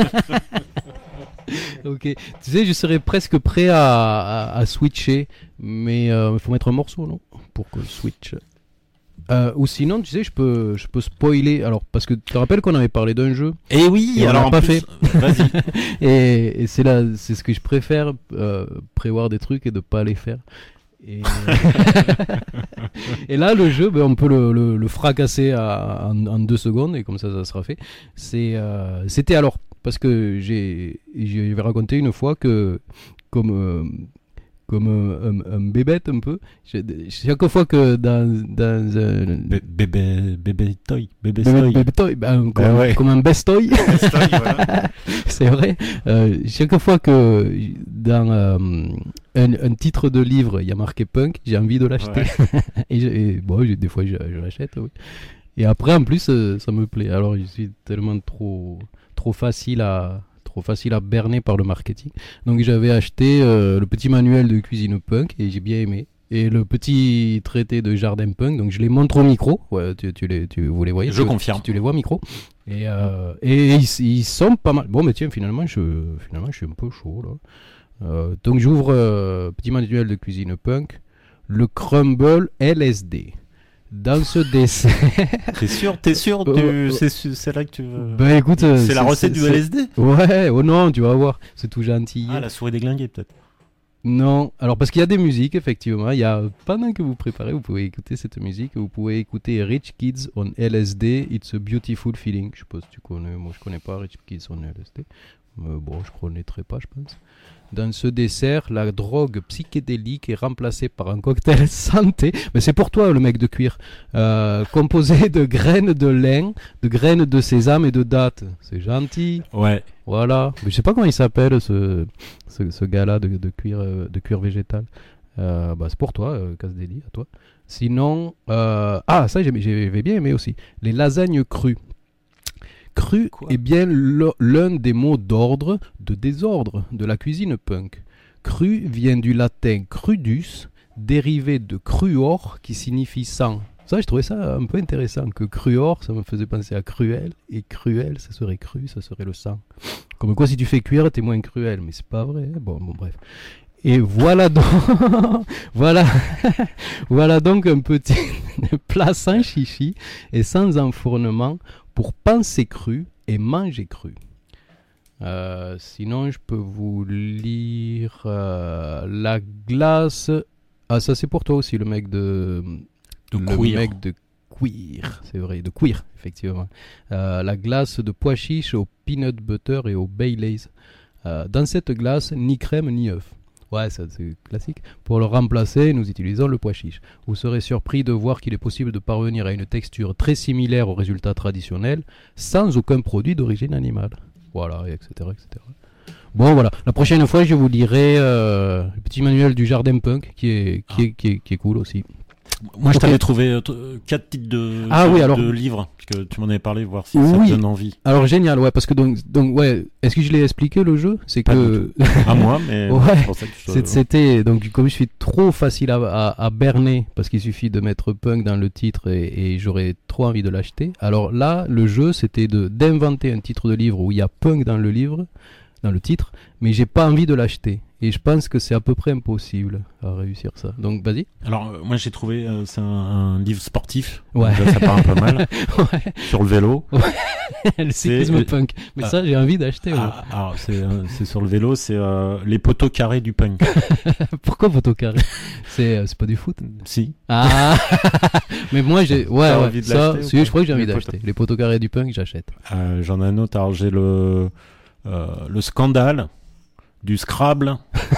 Ok. Tu sais, je serais presque prêt à, à, à switcher, mais il euh, faut mettre un morceau, non? Pour que je switch. Euh, ou sinon, tu sais, je peux, je peux spoiler. Alors, parce que tu te rappelles qu'on avait parlé d'un jeu, Et oui, Et on alors l'a en pas plus, vas-y. et, et c'est là, c'est ce que je préfère, euh, prévoir des trucs et de pas les faire. Et, et là, le jeu, ben, on peut le, le, le fracasser à- en, en deux secondes et comme ça, ça sera fait. C'est, euh, c'était alors parce que j'ai, j'avais raconté une fois que comme euh, comme un, un, un bébête un peu, j'ai- chaque fois que dans dans un Bé- Bébé, bébé toy, bébé bébé, toy. bébé toy, ben, comme, Ben ouais. comme un best toy. Toy, voilà. C'est vrai. Euh, chaque fois que dans euh, un, un titre de livre il y a marqué punk, j'ai envie de l'acheter. et, je- et bon, j'ai- des fois je, je l'achète, oui. Et après en plus euh, ça me plaît. Alors je suis tellement trop trop facile à trop facile à berner par le marketing. Donc j'avais acheté euh, le petit manuel de cuisine punk et j'ai bien aimé. Et le petit traité de jardin punk, donc je les montre au micro. Ouais, tu, tu les, tu, vous les voyez. Je tu, confirme. Tu, tu les vois au micro. Et, euh, et ils, ils sont pas mal. Bon, mais tiens, finalement, je, finalement, je suis un peu chaud là. Euh, donc j'ouvre euh, petit manuel de cuisine punk, le crumble L S D. Dans ce dessert. T'es sûr, t'es sûr, Euh, tu- euh, c'est c'est là que tu veux. Bah écoute, euh, c'est la recette du c'est- L S D. Ouais, oh non, tu vas voir, c'est tout gentil. Ah, la souris déglinguée peut-être. Non, alors parce qu'il y a des musiques, effectivement. Il y a, pendant que vous préparez, vous pouvez écouter cette musique. Vous pouvez écouter Rich Kids on L S D, It's a Beautiful Feeling. Je sais pas si tu connais, moi je connais pas Rich Kids on L S D. Mais bon, je connaîtrais pas, je pense. Dans ce dessert, la drogue psychédélique est remplacée par un cocktail santé. Mais c'est pour toi, le mec de cuir. Euh, composé de graines de lin, de graines de sésame et de dattes. C'est gentil. Ouais. Voilà. Mais je sais pas comment il s'appelle ce, ce, ce gars-là de, de cuir, euh, de cuir végétal. Euh, bah, c'est pour toi, euh, Casse-Délit, à toi. Sinon, euh, ah, ça j'aimais- j'avais bien aimé aussi. Les lasagnes crues. Cru Quoi est bien le- l'un des mots d'ordre, de désordre, de la cuisine punk. Cru vient du latin crudus, dérivé de cruor, qui signifie sang. Ça, je trouvais ça un peu intéressant, que cruor, ça me faisait penser à cruel, et cruel, ça serait cru, ça serait le sang. Comme quoi, si tu fais cuire, t'es moins cruel, mais c'est pas vrai. hein. Bon, bon, bref. Et voilà donc, voilà, voilà donc un petit plat sans chichi et sans enfournement pour penser cru et manger cru. Euh, sinon, je peux vous lire euh, la glace. Ah, ça c'est pour toi aussi, le mec de, De le queer. mec de queer, c'est vrai, de queer, effectivement. Euh, la glace de pois chiche au peanut butter et au Baileys. Euh, dans cette glace, ni crème ni œuf. Ouais, ça c'est classique. Pour le remplacer, nous utilisons le pois chiche. Vous serez surpris de voir qu'il est possible de parvenir à une texture très similaire au résultat traditionnel sans aucun produit d'origine animale. Voilà, et etc., et cetera. Bon, voilà. La prochaine fois, je vous lirai euh, le petit manuel du jardin punk qui est, qui est, qui est, qui est cool aussi. Moi, je Ok. t'avais trouvé euh, t- euh, quatre titres de, Ah de, oui, alors- de livres, parce que tu m'en avais parlé, voir si ça Oui. te donne envie. Alors, génial, ouais, parce que donc, donc ouais, est-ce que je l'ai expliqué le jeu? C'est Pas que. À moi, mais Ouais. c'est pour ça que je te- C'est- C'était donc comme je suis trop facile à, à, à berner parce qu'il suffit de mettre punk dans le titre et, et j'aurais trop envie de l'acheter. Alors là, le jeu c'était de d'inventer un titre de livre où il y a punk dans le livre, dans le titre, mais j'ai pas envie de l'acheter. Et je pense que c'est à peu près impossible à réussir ça. Donc vas-y. Alors, euh, moi, j'ai trouvé, euh, c'est un, un livre sportif. Ouais. Déjà, ça part un peu mal. Ouais. Sur le vélo. Le cyclisme C'est- punk. Mais ah. ça j'ai envie d'acheter. ouais. Ah, alors, c'est euh, c'est sur le vélo, c'est euh, les poteaux carrés du punk. Pourquoi photo carré? C'est euh, c'est pas du foot. Si. Ah. Mais moi j'ai ouais, T'as ouais envie de ça l'acheter ou si, pas je crois que j'ai envie Les d'acheter. Les poteaux carrés du punk, j'achète. Euh, J'en ai un autre. Alors, j'ai le, euh, le scandale du Scrabble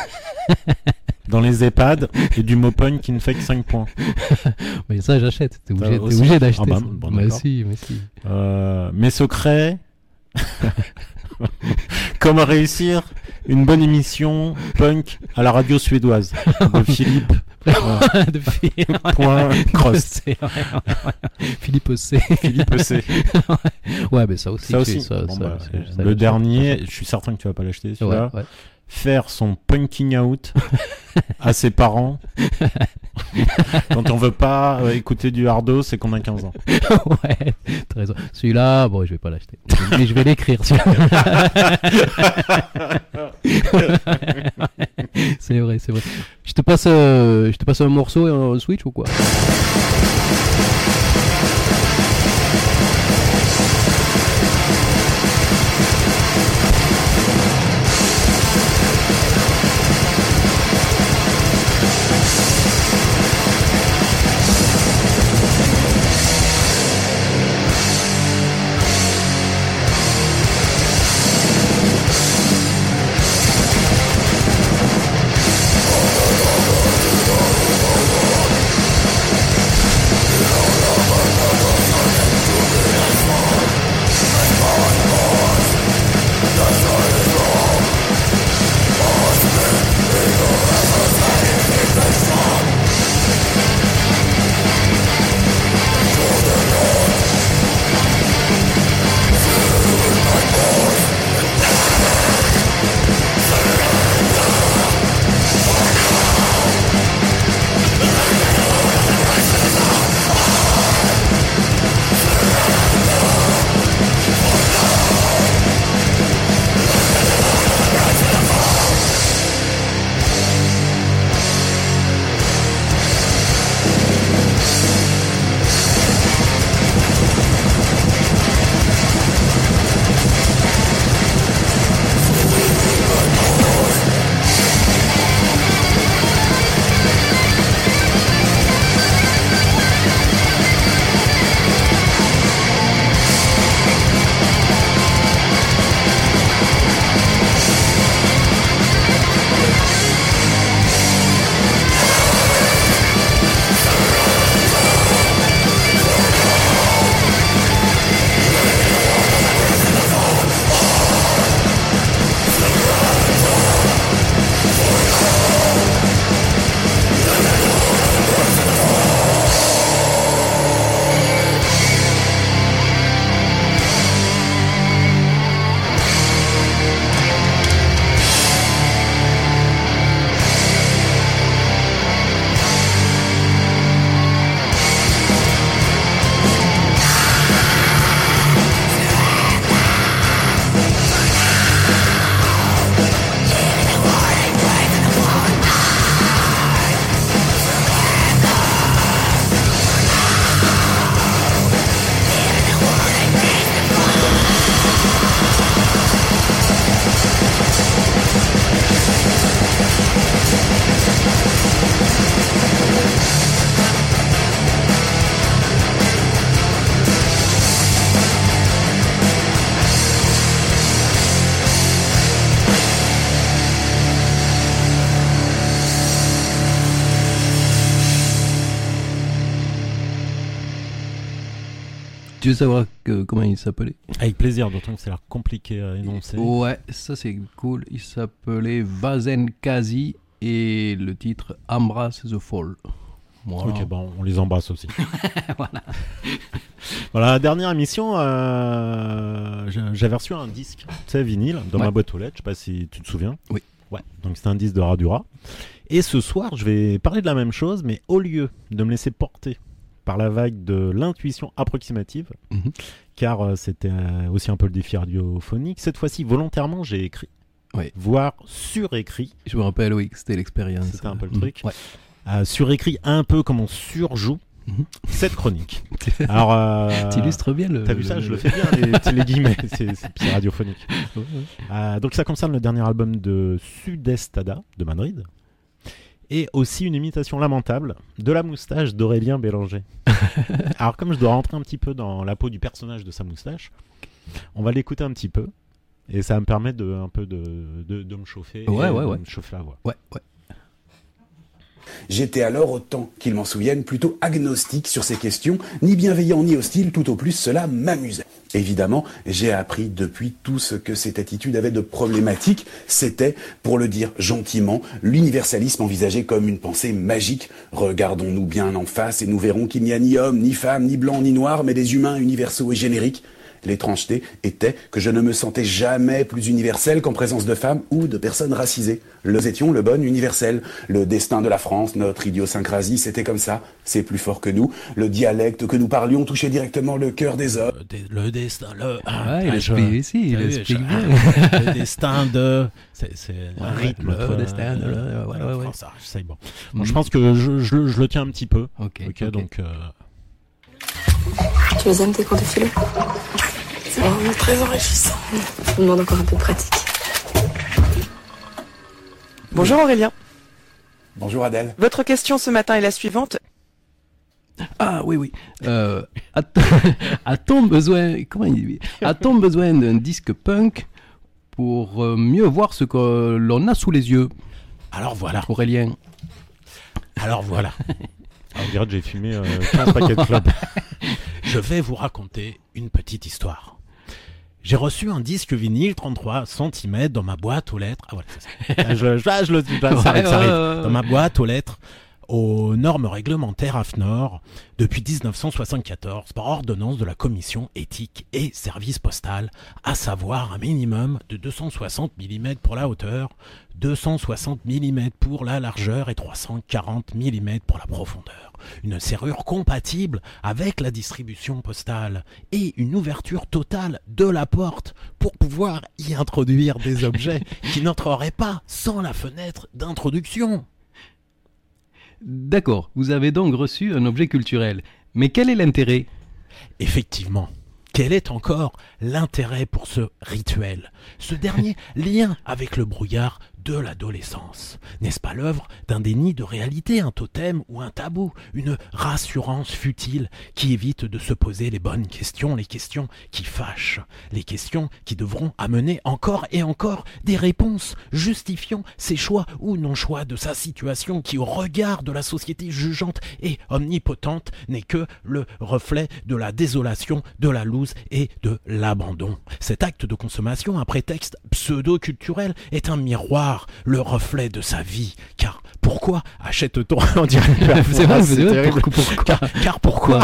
dans les EHPAD et du Mopun qui ne fait que cinq points. Mais ça, j'achète. T'es Ça obligé, t'es aussi. obligé d'acheter. Ah bah, ça. bon, mais d'accord. si, mais si. Euh, mes secrets. Comment réussir une bonne émission punk à la radio suédoise de Philippe. Euh, de Philippe. Point cross. C, ouais, ouais, ouais. Philippe C. Philippe C. Ouais, mais ça aussi. Ça tu- aussi. ça- Bon, ça- bah, ça- ça- le ça- dernier, je suis certain que tu vas pas l'acheter. Ouais, Celui-là. ouais. Faire son punking out à ses parents quand on veut pas euh, écouter du hardo, c'est qu'on a quinze ans. Ouais, t'as raison. Celui-là, bon, je vais pas l'acheter. Mais je vais l'écrire, celui-là. C'est vrai, c'est vrai. Je te passe, euh, je te passe un morceau et un switch ou quoi? Tu veux savoir que, comment il s'appelait? Avec plaisir, d'autant que ça a l'air compliqué à énoncer. Ouais, ça c'est cool. Il s'appelait Vazen Kazi et le titre Embrace the Fall. Voilà. Ok, bon, on les embrasse aussi. Voilà. Voilà, la dernière émission, euh, j'avais reçu un disque, tu sais, vinyle, dans Ouais. ma boîte aux lettres, je sais pas si tu te souviens. Oui. Ouais, donc c'était un disque de Radura. Et ce soir, je vais parler de la même chose, mais au lieu de me laisser porter par la vague de l'intuition approximative, Mhm. car euh, c'était euh, aussi un peu le défi radiophonique, cette fois-ci, volontairement, j'ai écrit, Oui. voire surécrit, Je me rappelle, oui, que c'était l'expérience. C'était un peu le Mhm. truc. Ouais. euh, surécrit un peu comme on surjoue Mhm. cette chronique. Alors, euh, Tu illustres bien le. T'as vu ça, je le fais bien, les, petits- les guillemets, c'est, c'est, c'est radiophonique. Ouais, ouais. Euh, donc ça concerne le dernier album de Sudestada, de Madrid, et aussi une imitation lamentable de la moustache d'Aurélien Bélanger. Alors comme je dois rentrer un petit peu dans la peau du personnage de sa moustache, on va l'écouter un petit peu, et ça va me permettre de, un peu de, de, de me chauffer, Ouais, et ouais, de ouais. me chauffer la voix. Ouais, ouais. J'étais alors, autant qu'il m'en souvienne, plutôt agnostique sur ces questions, ni bienveillant ni hostile, tout au plus cela m'amusait. Évidemment, j'ai appris depuis tout ce que cette attitude avait de problématique. C'était, pour le dire gentiment, l'universalisme envisagé comme une pensée magique. Regardons-nous bien en face et nous verrons qu'il n'y a ni homme, ni femme, ni blanc, ni noir, mais des humains universaux et génériques. L'étrangeté était que je ne me sentais jamais plus universel qu'en présence de femmes ou de personnes racisées. Nous étions le bon universel. Le destin de la France, notre idiosyncrasie, c'était comme ça. C'est plus fort que nous. Le dialecte que nous parlions touchait directement le cœur des hommes. Le, dé- le destin, le... Ah, ah, il je- explique ici, il t'as vu, explique je- bien. Le destin de... C'est, c'est un Ouais, rythme. le quoi. destin de- Euh, ouais, voilà, ouais, ouais. enfin, ça, c'est bon. Bon, Mhm. je pense que je, je, le- je le tiens un petit peu. Ok, Ok, ok. donc... euh, Tu les aimes tes cours de philo? C'est vraiment très enrichissant. Je me demande encore un peu de pratique. Bonjour Aurélien. Bonjour Adèle. Votre question ce matin est la suivante. Ah oui, oui. Euh, a-t- a-t-on besoin, comment il dit A-t-on besoin d'un disque punk pour euh, mieux voir ce que l'on a sous les yeux, Alors voilà. Aurélien? Alors voilà. On dirait que j'ai fumé euh, quinze paquets de clopes. Je vais vous raconter une petite histoire. J'ai reçu un disque vinyle trente-trois centimètres dans ma boîte aux lettres. Ah voilà, c'est ça. je, je, je, je, je, ça arrive, ça arrive. Dans ma boîte aux lettres aux normes réglementaires A F N O R depuis dix-neuf cent soixante-quatorze par ordonnance de la Commission éthique et service postal, à savoir un minimum de deux cent soixante millimètres pour la hauteur, deux cent soixante millimètres pour la largeur et trois cent quarante millimètres pour la profondeur. Une serrure compatible avec la distribution postale et une ouverture totale de la porte pour pouvoir y introduire des objets qui n'entreraient pas sans la fenêtre d'introduction. D'accord, vous avez donc reçu un objet culturel. Mais quel est l'intérêt? Effectivement, quel est encore l'intérêt pour ce rituel? Ce dernier lien avec le brouillard de l'adolescence. N'est-ce pas l'œuvre d'un déni de réalité, un totem ou un tabou, une rassurance futile qui évite de se poser les bonnes questions, les questions qui fâchent, les questions qui devront amener encore et encore des réponses justifiant ses choix ou non-choix de sa situation qui, au regard de la société jugeante et omnipotente, n'est que le reflet de la désolation, de la loose et de l'abandon. Cet acte de consommation, un prétexte pseudo-culturel, est un miroir, le reflet de sa vie. Car pourquoi achète-t-on on dirait une C'est vrai, c'est c'est vrai, terrible. pourquoi, pourquoi Car, car pourquoi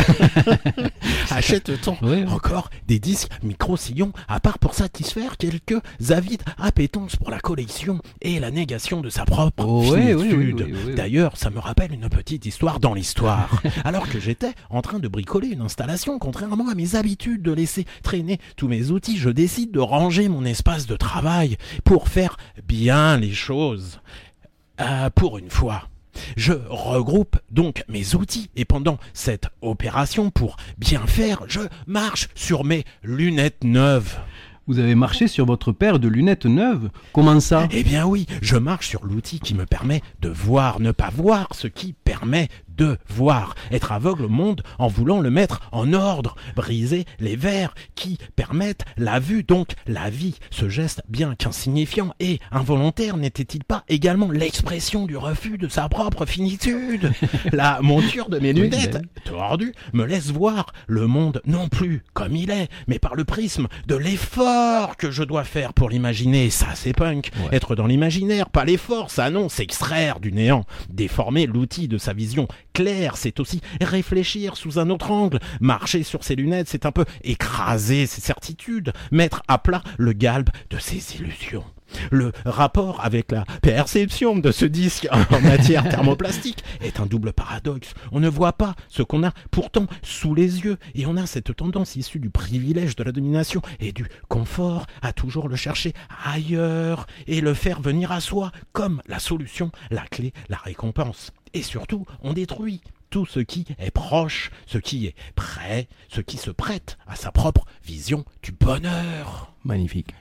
achète-t-on Ouais. encore des disques micro-sillons, à part pour satisfaire quelques avides appétences pour la collection et la négation de sa propre Oh, ouais, oui, finitude. oui, oui, oui. D'ailleurs, ça me rappelle une petite histoire dans l'histoire. Alors que j'étais en train de bricoler une installation, contrairement à mes habitudes de laisser traîner tous mes outils, je décide de ranger mon espace de travail pour faire bien les choses. Euh, pour une fois. Je regroupe donc mes outils et pendant cette opération, pour bien faire, je marche sur mes lunettes neuves. Vous avez marché sur votre paire de lunettes neuves? Comment ça? Eh bien oui, je marche sur l'outil qui me permet de voir, ne pas voir ce qui permet de voir. Être aveugle au monde en voulant le mettre en ordre, briser les verres qui permettent la vue, donc la vie. Ce geste, bien qu'insignifiant et involontaire, n'était-il pas également l'expression du refus de sa propre finitude? La monture de mes lunettes, tordues, me laisse voir le monde non plus comme il est, mais par le prisme de l'effort que je dois faire pour l'imaginer. Ça, c'est punk. Ouais. Être dans l'imaginaire, pas l'effort, ça non, c'est extraire du néant. Déformer l'outil de sa vision claire, c'est aussi réfléchir sous un autre angle. Marcher sur ses lunettes, c'est un peu écraser ses certitudes, mettre à plat le galbe de ses illusions. Le rapport avec la perception de ce disque en matière thermoplastique est un double paradoxe. On ne voit pas ce qu'on a pourtant sous les yeux et on a cette tendance issue du privilège de la domination et du confort à toujours le chercher ailleurs et le faire venir à soi comme la solution, la clé, la récompense. Et surtout, on détruit tout ce qui est proche, ce qui est prêt, ce qui se prête à sa propre vision du bonheur. Magnifique.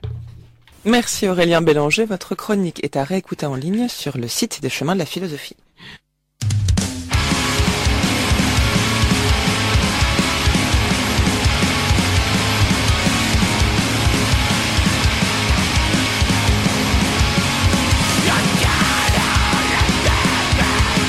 Merci Aurélien Bélanger. Votre chronique est à réécouter en ligne sur le site des Chemins de la Philosophie. La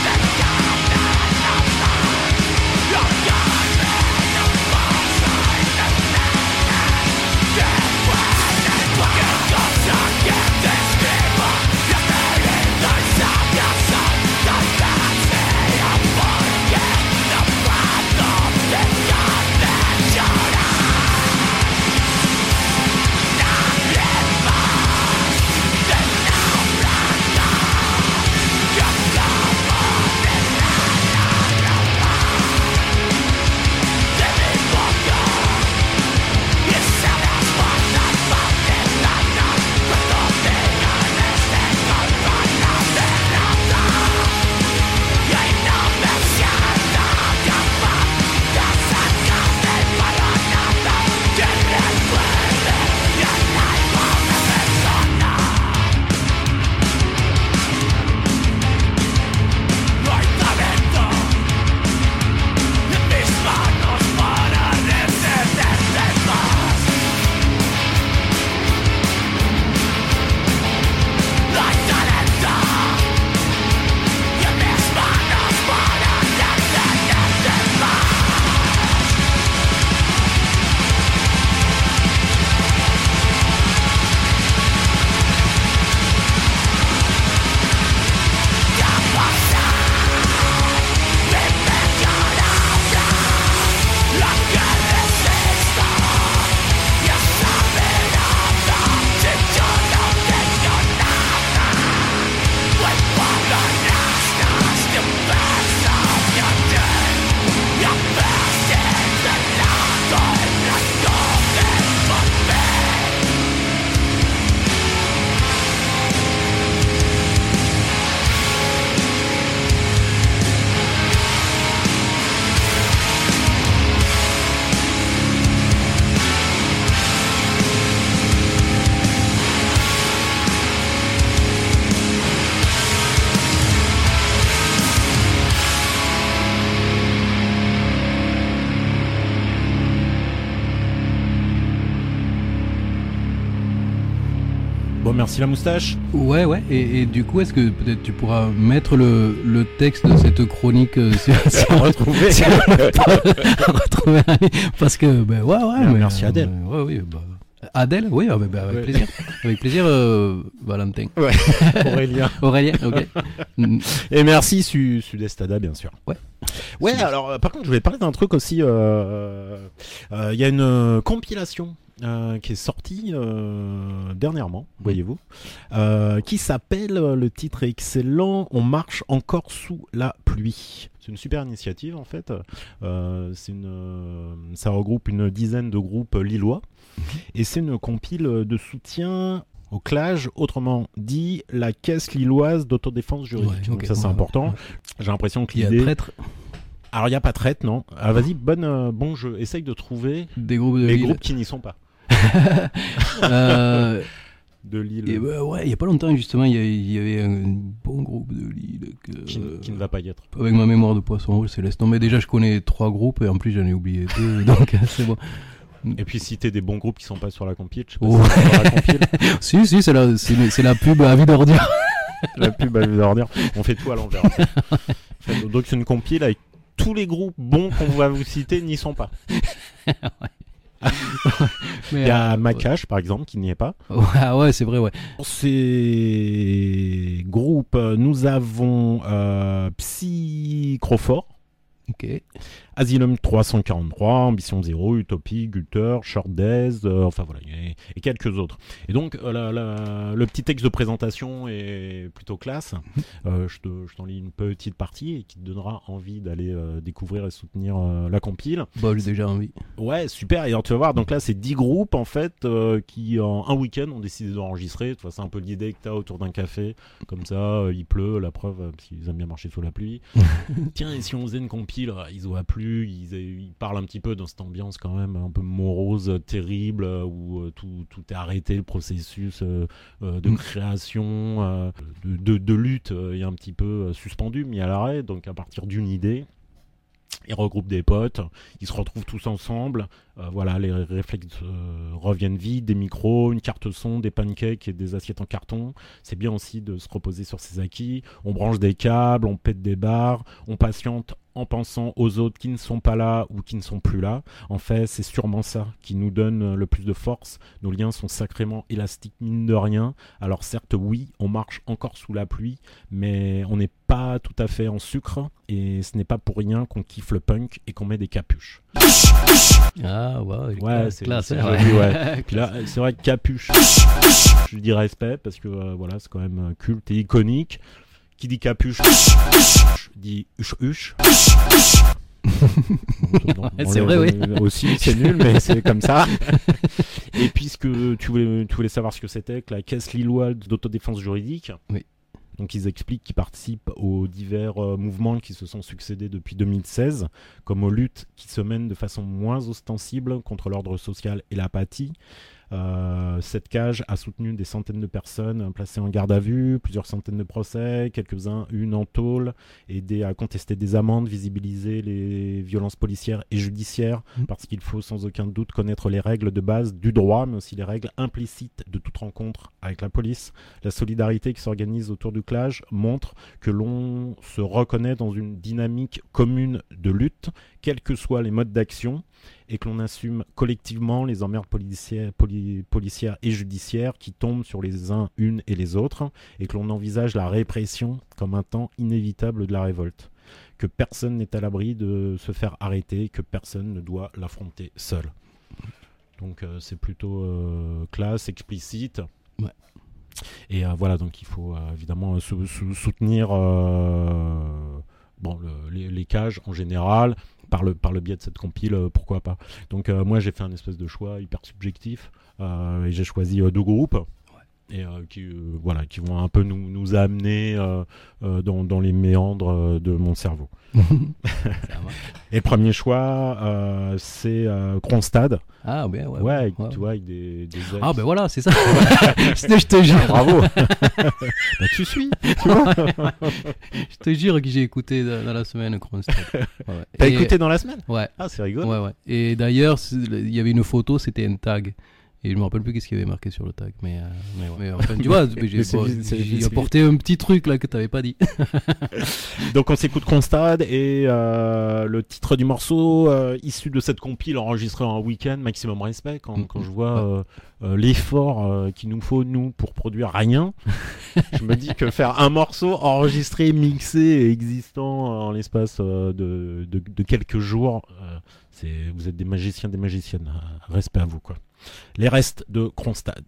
Bon, merci la moustache. Ouais, ouais. Et, et du coup, est-ce que peut-être tu pourras mettre le, le texte de cette chronique euh, sur, sur Retrouver. sur retrouver un- parce que ben ouais, ouais. Bien, mais, merci, euh, Adèle. ouais, oui. Bah, Adèle, oui, ah, bah, bah, avec Ouais. plaisir. Avec plaisir, euh, Valentin. Ouais. Aurélien. Aurélien, ok. Mm. Et merci Su- Sud-Est-Ada, bien sûr. Ouais. Ouais, alors euh, par contre, je voulais parler d'un truc aussi. Il euh, euh, y a une euh, compilation euh, qui est sortie euh, dernièrement, voyez-vous, euh, qui s'appelle, euh, le titre est excellent, On marche encore sous la pluie. C'est une super initiative en fait. Euh, c'est une, euh, ça regroupe une dizaine de groupes lillois et c'est une compile de soutien au C L A J, autrement dit la Caisse lilloise d'autodéfense juridique. Ouais, Donc ok, ça c'est ouais, important. ouais. J'ai l'impression que Il y a l'idée... traître Alors il n'y a pas traite, non. Ah, vas-y, bonne, euh, bon jeu. Essaye de trouver des groupes de les Lille. groupes qui n'y sont pas. Euh, De Lille. et bah, ouais, il y a pas longtemps justement, il y, a- il y avait un bon groupe de Lille que, qui, euh, qui ne va pas y être. avec ma mémoire de poisson rouge, c'est laisse tomber. Déjà, je connais trois groupes et en plus j'en ai oublié deux, donc c'est bon. Et puis citer des bons groupes qui sont pas sur la compile. Je sais pas Oh. si c'est sur la compile. Si, si, c'est la, c'est, c'est la pub à vie d'ordure. La pub à l'ordinaire. On fait tout à l'envers. En fait. En fait, donc c'est une compile avec tous les groupes bons qu'on va vous citer n'y sont pas. Il y a euh, Macache par exemple qui n'y est pas. Ouais, ah ouais, c'est vrai, ouais. Pour ces groupes, nous avons euh, Psychrophore, Ok. Asylum trois cent quarante-trois, Ambition Zéro, Utopie, Gutter, Short Days, euh, enfin voilà, et, et quelques autres. Et donc, euh, la, la, le petit texte de présentation est plutôt classe. Euh, je, te, je t'en lis une petite partie et qui te donnera envie d'aller euh, découvrir et soutenir euh, la compile. Bah, j'ai déjà envie. Ouais, super. Et alors, tu vas voir, donc là, c'est dix groupes en fait euh, qui, en un week-end, ont décidé d'enregistrer. Tu vois, c'est un peu l'idée que tu as autour d'un café. Comme ça, euh, il pleut, la preuve, euh, parce qu'ils aiment bien marcher sous la pluie. Tiens, et si on faisait une compile, ils ont plu. Ils, ils parlent un petit peu dans cette ambiance quand même un peu morose, euh, terrible, euh, où euh, tout, tout est arrêté, le processus euh, euh, de Mm. création, euh, de, de, de lutte euh, est un petit peu euh, suspendu, mis à l'arrêt. Donc à partir d'une idée, ils regroupent des potes, ils se retrouvent tous ensemble, euh, voilà, les réflexes euh, reviennent vite, des micros, une carte son, des pancakes et des assiettes en carton. C'est bien aussi de se reposer sur ses acquis. On branche des câbles, on pète des barres, on patiente en pensant aux autres qui ne sont pas là ou qui ne sont plus là. En fait, c'est sûrement ça qui nous donne le plus de force. Nos liens sont sacrément élastiques, mine de rien. Alors certes, oui, on marche encore sous la pluie, mais on n'est pas tout à fait en sucre, et ce n'est pas pour rien qu'on kiffe le punk et qu'on met des capuches. Ah, ouais, Ouais, classe, c'est, classe, c'est hein, joli, ouais. ouais. Puis là, c'est vrai que capuche, je dis respect parce que euh, voilà, c'est quand même euh, culte et iconique. Qui dit capuche dit huche huche. Ouais, c'est vrai, oui. Aussi, c'est nul, mais c'est comme ça. Et puisque tu voulais, tu voulais savoir ce que c'était que la Caisse lilloise d'autodéfense juridique. Oui. Donc ils expliquent qu'ils participent aux divers euh, mouvements qui se sont succédés depuis deux mille seize, comme aux luttes qui se mènent de façon moins ostensible contre l'ordre social et l'apathie. Euh, cette cage a soutenu des centaines de personnes placées en garde à vue, plusieurs centaines de procès, quelques-uns une en tôle, aidé à contester des amendes, visibiliser les violences policières et judiciaires, Mmh. parce qu'il faut sans aucun doute connaître les règles de base du droit, mais aussi les règles implicites de toute rencontre avec la police. La solidarité qui s'organise autour du clash montre que l'on se reconnaît dans une dynamique commune de lutte, quels que soient les modes d'action, et que l'on assume collectivement les emmerdes policières, poli- policières et judiciaires qui tombent sur les uns, unes et les autres, et que l'on envisage la répression comme un temps inévitable de la révolte. Que personne n'est à l'abri de se faire arrêter, que personne ne doit l'affronter seul. Donc euh, c'est plutôt euh, classe, explicite. Ouais. Et euh, voilà, donc il faut euh, évidemment sou- sou- soutenir euh, bon, le- les, les cages en général. Par le, par le biais de cette compile, euh, pourquoi pas. Donc euh, moi j'ai fait un espèce de choix hyper subjectif euh, et j'ai choisi euh, deux groupes et euh, qui, euh, voilà, qui vont un peu nous, nous amener euh, euh, dans, dans les méandres euh, de mon cerveau. Et le premier choix, euh, c'est euh, Kronstad. Ah, bien, ouais. Ouais, ouais, avec, ouais. tu vois, avec des, des ex. Ah, ben voilà, c'est ça. je te jure. Bravo. Bah, tu suis, tu vois. Je te jure que j'ai écouté dans, dans la semaine Kronstadt. Ouais, ouais. T'as Et- écouté dans la semaine? Ouais. Ah, c'est rigolo. Ouais, ouais. Et d'ailleurs, c'est- il y avait une photo, c'était un tag. Et je me rappelle plus qu'est-ce qu'il y avait marqué sur le tag. Mais, euh, mais, ouais. mais enfin, tu vois, j'ai, Mais c'est- bon, c'est- j'ai c'est- apporté un petit truc là que t'avais pas dit. Donc on s'écoute Kronstadt et euh, le titre du morceau euh, issu de cette compile enregistrée en un week-end, maximum respect quand, Mm. quand je vois euh, euh, l'effort euh, qu'il nous faut nous pour produire rien. Je me dis que faire un morceau enregistré, mixé et existant en l'espace euh, de, de, de quelques jours, euh, c'est, vous êtes des magiciens, des magiciennes. Euh, respect à vous quoi. Les restes de Kronstadt.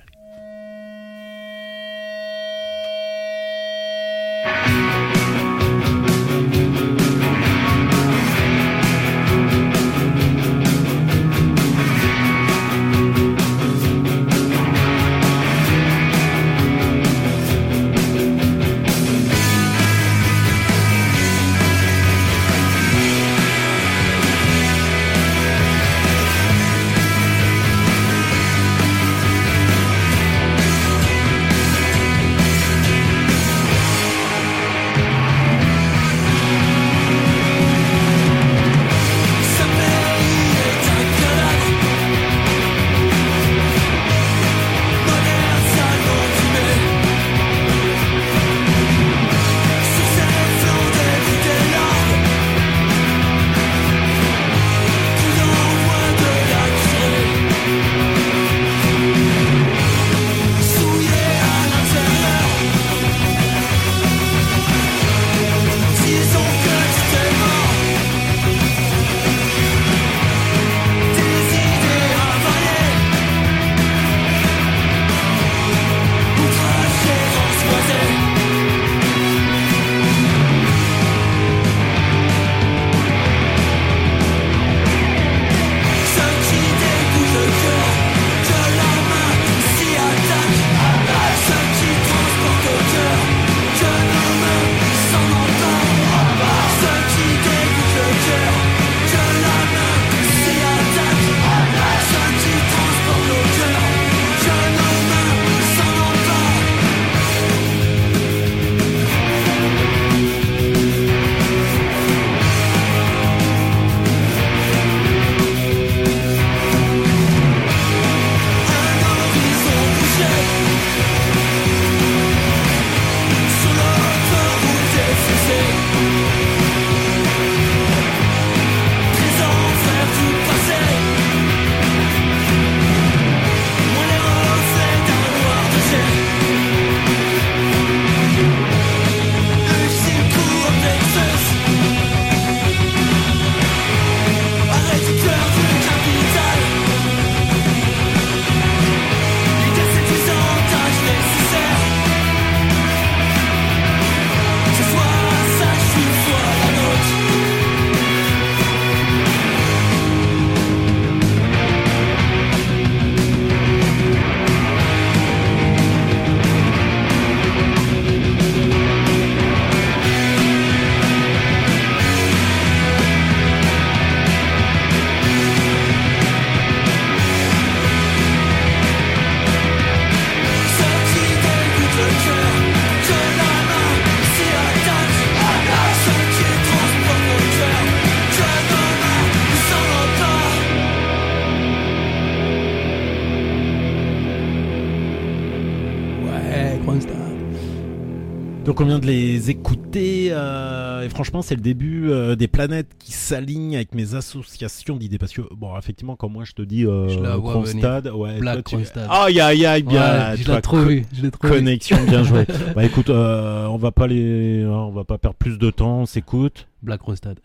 Donc on vient de les écouter euh, et franchement c'est le début euh, des planètes qui s'alignent avec mes associations d'idées parce que bon effectivement quand moi je te dis euh, Je la vois Kronstadt, ouais, Black toi, tu... Kronstadt. aïe aïe aïe bien, Ouais, je toi, l'ai trop co- vu, je l'ai trop vu. connexion bien jouée. Bah écoute, euh, on va pas les, hein, on va pas perdre plus de temps, on s'écoute. Black Kronstadt.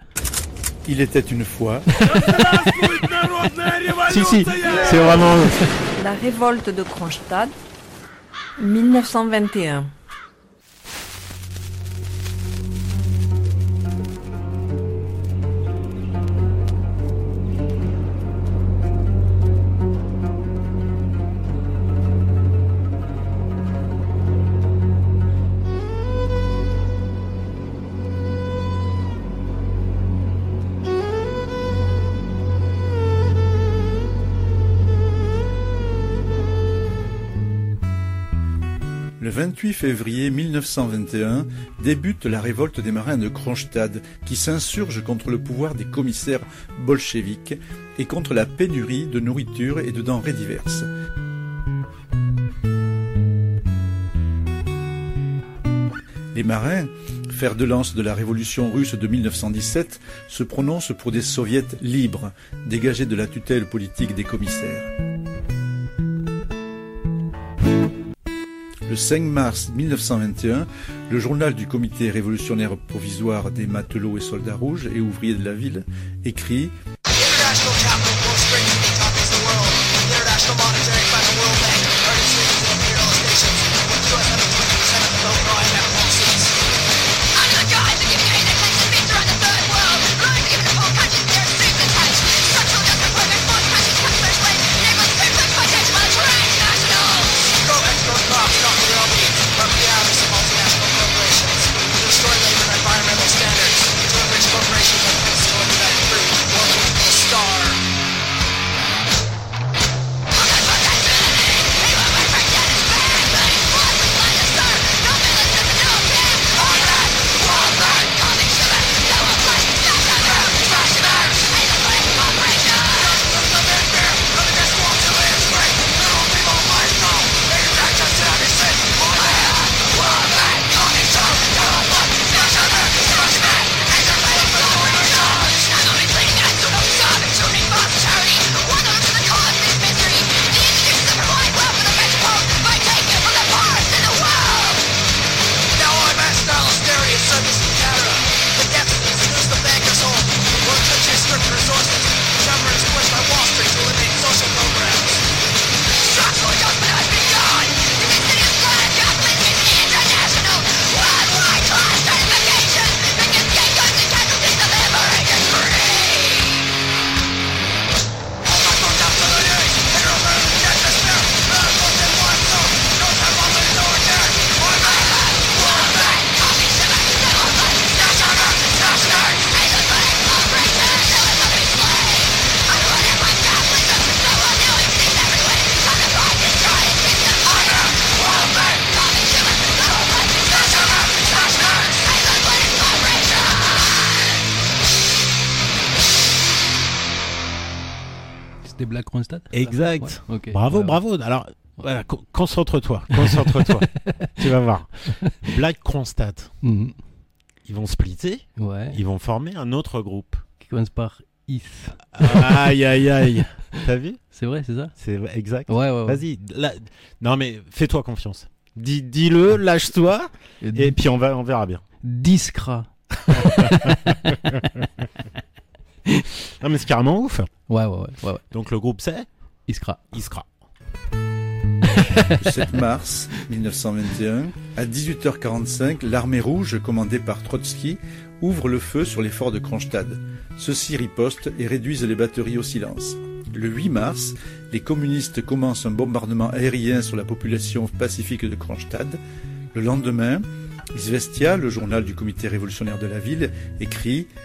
Il était une fois. Si si, c'est vraiment. La révolte de Kronstadt, mille neuf cent vingt et un. Le vingt-huit février mille neuf cent vingt et un débute la révolte des marins de Kronstadt qui s'insurgent contre le pouvoir des commissaires bolcheviques et contre la pénurie de nourriture et de denrées diverses. Les marins, fer de lance de la révolution russe de mille neuf cent dix-sept, se prononcent pour des soviets libres, dégagés de la tutelle politique des commissaires. Le cinq mars mille neuf cent vingt et un, le journal du comité révolutionnaire provisoire des matelots et soldats rouges et ouvriers de la ville écrit C'était Black Kronstadt. Exact. Ouais, okay. Bravo, ouais, bravo. Alors, voilà, co- concentre-toi, concentre-toi. Tu vas voir. Black Kronstadt. Mm-hmm. Ils vont splitter. Ouais. Ils vont former un autre groupe. Qui commence par Is. Aïe, aïe, aïe. T'as vu ? C'est vrai, c'est ça ? C'est exact. Ouais, ouais, ouais. Vas-y. Là... Non, mais fais-toi confiance. Dis, dis-le, lâche-toi, et, et d- puis on, va, on verra bien. Discra. Non, mais c'est carrément ouf. Ouais, ouais, ouais. ouais, ouais. Donc le groupe c'est Iskra. Iskra. Le sept mars mille neuf cent vingt et un, à dix-huit heures quarante-cinq, l'armée rouge, commandée par Trotsky, ouvre le feu sur les forts de Kronstadt. Ceux-ci ripostent et réduisent les batteries au silence. Le huit mars, les communistes commencent un bombardement aérien sur la population pacifique de Kronstadt. Le lendemain, Izvestia, le journal du comité révolutionnaire de la ville, écrit «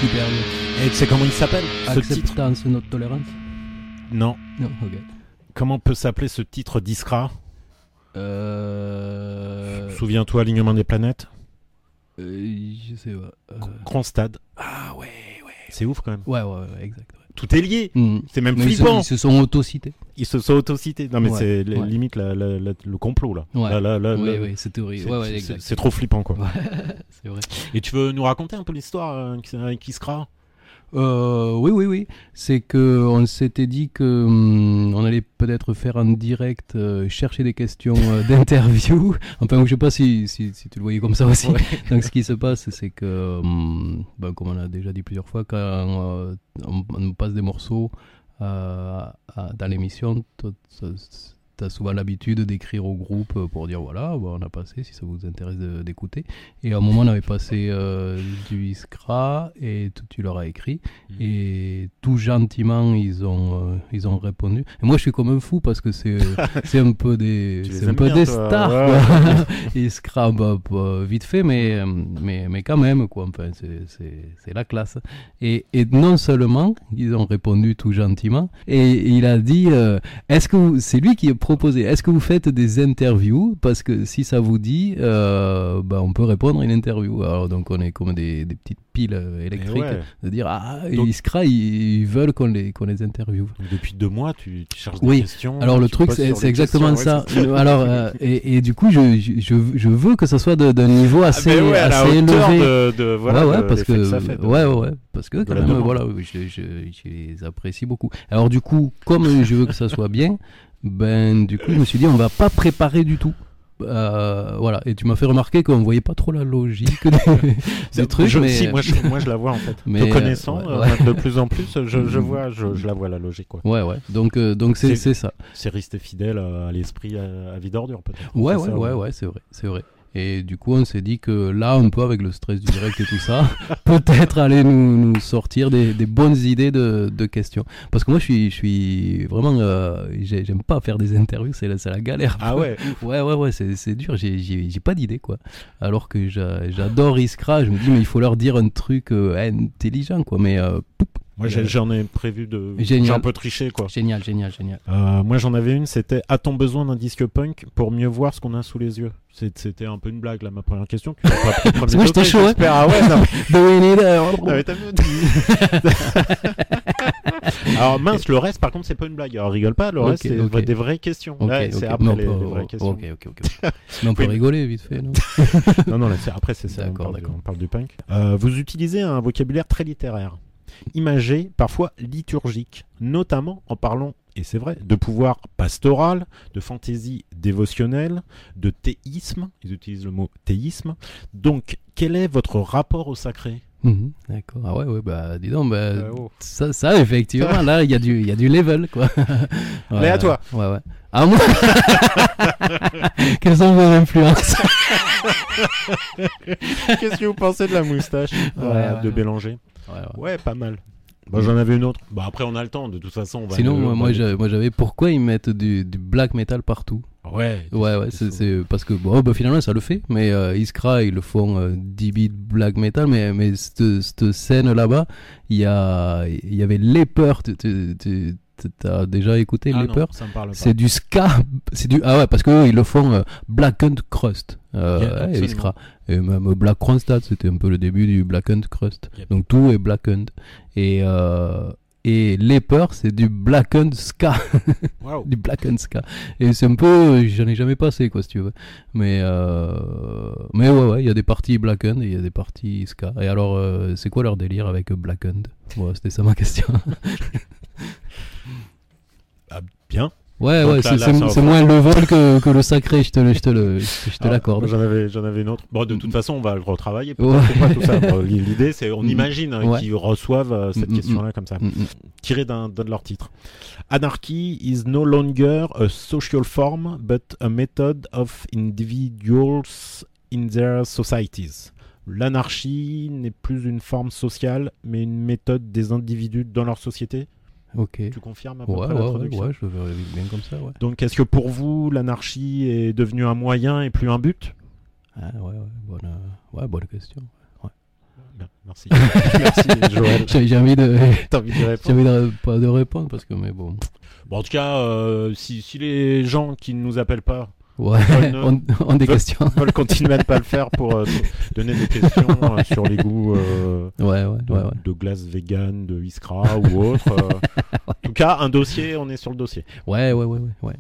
super bien. Et tu sais comment il s'appelle ce titre? Acceptance, not tolérance. Non. Non, ok. Comment peut s'appeler ce titre d'Iskra? Euh... Souviens-toi, Alignement des planètes. Euh, je sais pas. Euh... Kronstad. Ah ouais, ouais. C'est ouf quand même. Ouais, ouais, ouais, exact. Ouais. Tout est lié. Mmh. C'est même Mais flippant. Ils se, ils se sont auto-cités. Ils se sont auto-cités. Non mais Ouais, c'est ouais. limite la, la, la, le complot là. Ouais. Là, là, là, oui, là, oui, c'est théorie. C'est, Ouais, ouais, c'est, exact. c'est trop flippant quoi. Ouais, c'est vrai. Et tu veux nous raconter un peu l'histoire euh, avec Iskra? Euh, oui, oui, oui. C'est que on s'était dit que hum, on allait peut-être faire en direct, euh, chercher des questions euh, d'interview. Enfin, je sais pas si, si, si tu le voyais comme ça aussi. Ouais. Donc, ce qui se passe, c'est que, hum, ben, comme on a déjà dit plusieurs fois, quand euh, on, on nous passe des morceaux euh, à- dans l'émission, toi, ça- t'as souvent l'habitude d'écrire au groupe pour dire voilà, bah, on a passé, si ça vous intéresse de- d'écouter. Et à un moment, on avait passé euh, du Iskra et tout, tu leur as écrit. Mmh. Et tout gentiment, ils ont, euh, ils ont répondu. Et moi, je suis comme un fou parce que c'est, c'est un peu des, Tu les c'est un aimes peu bien, des toi. stars. Ouais, quoi. ouais. Iskra, bah, bah, vite fait, mais, euh, mais, mais quand même, quoi. Enfin, c'est, c'est, c'est la classe. Et, et non seulement, ils ont répondu tout gentiment, et il a dit euh, est-ce que vous- c'est lui qui a proposé, est-ce que vous faites des interviews? Parce que si ça vous dit, euh, bah, on peut répondre à une interview. Alors, donc, on est comme des, des petites piles euh, électriques, ouais. de dire ah, Donc- Iskra, ils, ils veulent qu'on les, qu'on les interviewe. Donc, depuis deux mois, tu, tu cherches des Oui. questions. Alors le tu truc, postes c'est, sur c'est des exactement questions, ça. ouais, c'est Alors, euh, et, et du coup, je, je, je veux que ça soit de- d'un niveau assez, Ah, mais ouais, à la assez hauteur élevé. de, de, voilà, ouais, ouais, de parce l'effet que, ça fait, de- ouais, ouais, ouais, parce que de quand la même, demande. voilà, oui, je, je, je les apprécie beaucoup. Alors du coup, comme je veux que ça soit bien, ben du coup, je me suis dit, on va pas préparer du tout. Euh, voilà, et tu m'as fait remarquer qu'on voyait pas trop la logique des, des trucs, je, mais si, moi, je, moi je la vois en fait. Mais, Te connaissant, euh, euh, ouais, ouais. de plus en plus, je, je vois, je, je la vois la logique quoi. ouais, ouais. Donc, euh, donc c'est, C'est- c'est ça. C'est rester fidèle à, à l'esprit à, à vie d'ordure peut-être. Ouais, C'est ouais, ça, ouais, ouais, c'est vrai, c'est vrai. Et du coup, on s'est dit que là, un peu avec le stress du direct et tout ça, peut-être aller nous, nous sortir des, des bonnes idées de, de questions. Parce que moi, je suis, je suis vraiment, euh, j'ai- j'aime pas faire des interviews, c'est la, c'est la galère. Ah ouais. Ouais, ouais, ouais, c'est, c'est dur. J'ai, j'ai, j'ai pas d'idée, quoi. Alors que j'a- j'adore Iskra, je me dis, mais il faut leur dire un truc euh, intelligent, quoi. Mais euh, poup, Moi j'ai- j'en ai prévu de. Génial. J'ai un peu triché quoi. génial, génial, génial. Euh, moi j'en avais une, c'était a-t-on besoin d'un disque punk pour mieux voir ce qu'on a sous les yeux? C'est- C'était un peu une blague là, ma première question. Tu l'as pas pris au premier C'est moi, j'étais degré, chaud, hein. j'espère. Ah ouais, non, mais- Do we need a- non, mais t'as vu. Alors mince, le reste par contre c'est pas une blague. Alors rigole pas, le reste Ok, c'est ok. des vraies questions. Ok, Là, ok. c'est Mais après on les, peut- les vraies questions. Ok, ok, ok. Mais on peut Oui, mais- rigoler vite fait, non? Non, non, là, c'est- après c'est ça. D'accord, on, parle, d'accord. on parle du punk. Euh, vous utilisez un vocabulaire très littéraire, imagé, parfois liturgique, notamment en parlant, et c'est vrai, de pouvoir pastoral, de fantaisie dévotionnelle, de théisme. Ils utilisent le mot théisme. Donc, quel est votre rapport au sacré? Mhm, d'accord. Ah ouais, ouais, bah dis donc, bah, Euh, oh. ça, ça, effectivement, là, il y, a du- il y a du level, quoi. Ouais, Allez, à toi. Ouais, ouais. Ah, moi Quelles sont vos influences? Qu'est-ce que vous pensez de la moustache euh, Ouais, ouais, de ouais. Bélanger? Ouais, ouais. Ouais, pas mal. Bah, j'en avais une autre. Bah, après, on a le temps. De toute façon, on va. Sinon, le- moi, on moi, va- j'avais, moi, j'avais pourquoi ils mettent du, du black metal partout? Ouais. Ouais, ouais, c'est, c'est parce que bon, bah, finalement ça le fait, mais euh, Iskra ils le font euh, dix bits black metal, mais, mais cette, cette scène là-bas, il y, a, il y avait Leper, tu, tu, tu, t'as déjà écouté Ah Leper? non, ça me parle pas. C'est du ska, c'est du ah ouais parce que eux, ils le font euh, Blackened Crust, euh, Yeah, ouais, absolument. Iskra. Et même Black Kronstadt, c'était un peu le début du Blackened Crust. Yep. Donc tout est Blackened et euh, et Leper c'est du Blackened ska. Waouh. Du black and ska, et c'est un peu, j'en ai jamais passé quoi si tu veux, mais euh... mais ouais ouais il y a des parties black and et il y a des parties ska, et alors euh, c'est quoi leur délire avec black and? Voilà, c'était ça ma question. Ah, bien. Ouais Donc ouais là, c'est, là, c'est, ça c'est va. moins le vol que, que le sacré, je te, le- je te, le, je te Ah, l'accorde. J'en avais, j'en avais une autre. Bon, de toute façon, on va le retravailler. Ouais. peut-être pas tout ça. Bon, l'idée, c'est, on Mm. imagine hein, Ouais. qu'ils reçoivent euh, cette Mm, mm, question-là comme ça, Mm, mm. tirée d'un, d'un de leurs titres. Anarchy is no longer a social form, but a method of individuals in their societies. L'anarchie n'est plus une forme sociale, mais une méthode des individus dans leur société. Ok. Tu confirmes à peu Ouais près la ouais ouais, traduction? ouais je le verrais bien comme ça, ouais. Donc, est-ce que pour vous, l'anarchie est devenue un moyen et plus un but? Ah ouais ouais bonne, euh, ouais bonne question. Ouais. Bien. Merci. Merci, Joël. J'ai, j'ai envie de. T'as envie de J'ai répondre envie de pas de répondre parce que mais bon. Bon, en tout cas, euh, si, si les gens qui ne nous appellent pas Ouais. veulent, on, on des veulent, questions. veulent continuer à ne pas le faire pour euh, donner des questions euh, sur les goûts euh, Ouais, ouais, de, ouais, ouais. de glace vegan, de Iskra ou autre. euh. En tout cas, un dossier, on est sur le dossier. Ouais, ouais, ouais, ouais. ouais.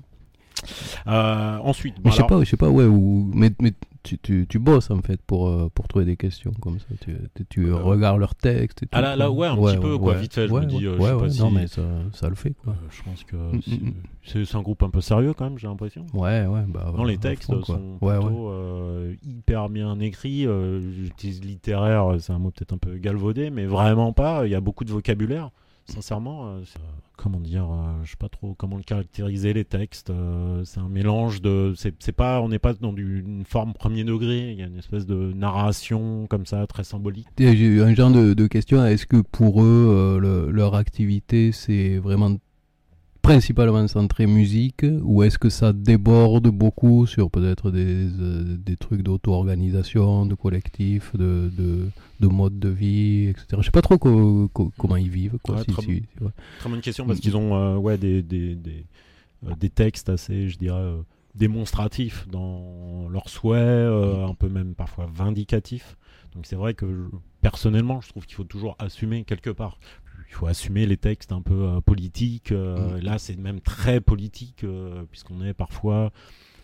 Euh, ensuite, bon, Mais je sais alors- pas, je sais pas, ouais, ou mais, mais tu, tu, tu bosses en fait pour, euh, pour trouver des questions comme ça. Tu, tu, tu Euh, regardes leurs textes et tout. Ah là, là, ouais, un petit peu, quoi, vite fait, je me dis, euh, je ouais, sais pas ouais, si- non, mais ça, ça le fait, quoi. Euh, je pense que Mm, c'est, mm, mm. c'est, c'est un groupe un peu sérieux quand même, j'ai l'impression. Ouais, ouais, bah. Non, à les textes fond, quoi. sont Ouais, plutôt ouais. euh, hyper bien écrits. Euh, j'utilise littéraire, c'est un mot peut-être un peu galvaudé, mais vraiment pas. Il y a beaucoup de vocabulaire. Sincèrement, euh, c'est, euh, comment dire, euh, je sais pas trop comment le caractériser les textes. Euh, c'est un mélange de, c'est, c'est pas, on n'est pas dans du, une forme premier degré. Il y a une espèce de narration comme ça, très symbolique. Et j'ai eu un genre de, de question. Est-ce que pour eux, euh, le- leur activité, c'est vraiment principalement centré musique, ou est-ce que ça déborde beaucoup sur peut-être des, euh, des trucs d'auto-organisation, de collectif, de, de, de mode de vie, et cetera. Je sais pas trop co- co- comment ils vivent. Quoi, Ouais, si- très, si- ouais. très bonne question parce qu'ils ont euh, ouais, des, des, des, euh, des textes assez, je dirais, euh, démonstratifs dans leurs souhaits, euh, un peu même parfois vindicatifs. Donc c'est vrai que je- personnellement, je trouve qu'il faut toujours assumer quelque part. Il faut assumer les textes un peu euh, politiques. Euh, Mm. Là, c'est même très politique, euh, puisqu'on est parfois,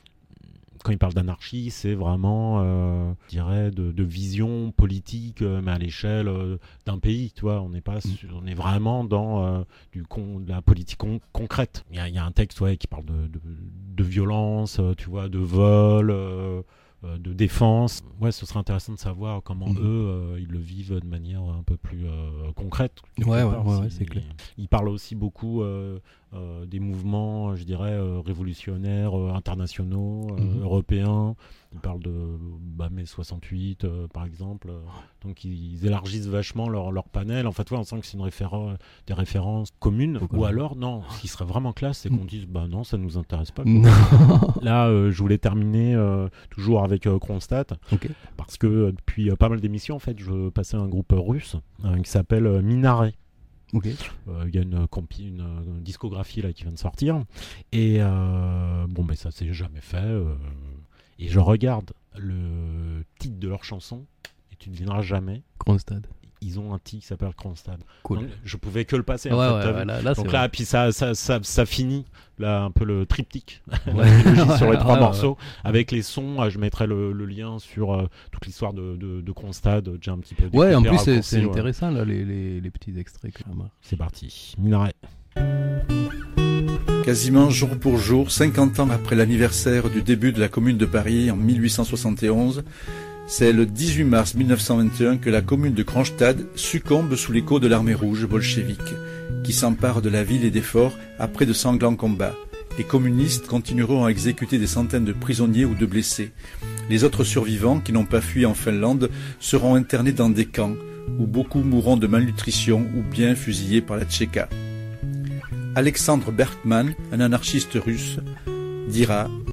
quand il parle d'anarchie, c'est vraiment, euh, je dirais, de, de vision politique, euh, mais à l'échelle euh, d'un pays. Tu vois, on n'est pas, sur- on est vraiment dans euh, du con, de la politique con- concrète. Il y a, il y a un texte, ouais, qui parle de, de, de violence, euh, tu vois, de vol. Euh, euh, de défense. Ouais, ce serait intéressant de savoir comment Mhm. eux, euh, ils le vivent de manière un peu plus euh, concrète. quelque Ouais, ouais, part. ouais, ouais, c'est clair. Ils parlent aussi beaucoup euh, euh, des mouvements, je dirais, euh, révolutionnaires euh, internationaux, euh, Mhm. européens. Ils parlent de bah, mai soixante-huit, euh, par exemple. Donc, ils, ils élargissent vachement leur, leur panel. En fait, ouais, on sent que c'est une référen- des références communes. Faut Ou qu'on- alors, non, ce qui serait vraiment classe, c'est qu'on dise, bah non, ça nous intéresse pas. quoi. Non. Là, euh, je voulais terminer euh, toujours avec euh, Kronstadt, Ok. parce que euh, depuis euh, pas mal d'émissions, en fait, je passais un groupe russe euh, qui s'appelle euh, Minaret. Ok. Euh, Il y a une, compi- une, euh, une discographie là qui vient de sortir, et euh, bon, ben ça s'est jamais fait. euh, et je regarde le titre de leur chanson, et tu ne devineras jamais. Kronstadt. Ils ont un titre qui s'appelle Kronstadt. Cool. Donc, je pouvais que le passer. Ouais, en fait, ouais, t'as ouais, vu. là, là, Donc c'est là, vrai. puis ça, ça, ça, ça finit là un peu le triptyque, la Ouais. trilogie sur les Ouais, trois ouais, morceaux, ouais. avec les sons. euh, Je mettrai le, le lien sur euh, toute l'histoire de, de, de Kronstadt. Déjà un petit peu. Ouais, en découpé, plus, c'est, raccourci, c'est ouais. intéressant, là, les, les, les petits extraits, clairement. C'est parti. Minaret. Quasiment jour pour jour, cinquante ans après l'anniversaire du début de la Commune de Paris en mille huit cent soixante et onze, c'est le dix-huit mars mille neuf cent vingt et un que la commune de Kronstadt succombe sous les coups de l'armée rouge bolchevique, qui s'empare de la ville et des forts après de sanglants combats. Les communistes continueront à exécuter des centaines de prisonniers ou de blessés. Les autres survivants, qui n'ont pas fui en Finlande, seront internés dans des camps, où beaucoup mourront de malnutrition ou bien fusillés par la Tchéka. Alexandre Berkman, un anarchiste russe, dira «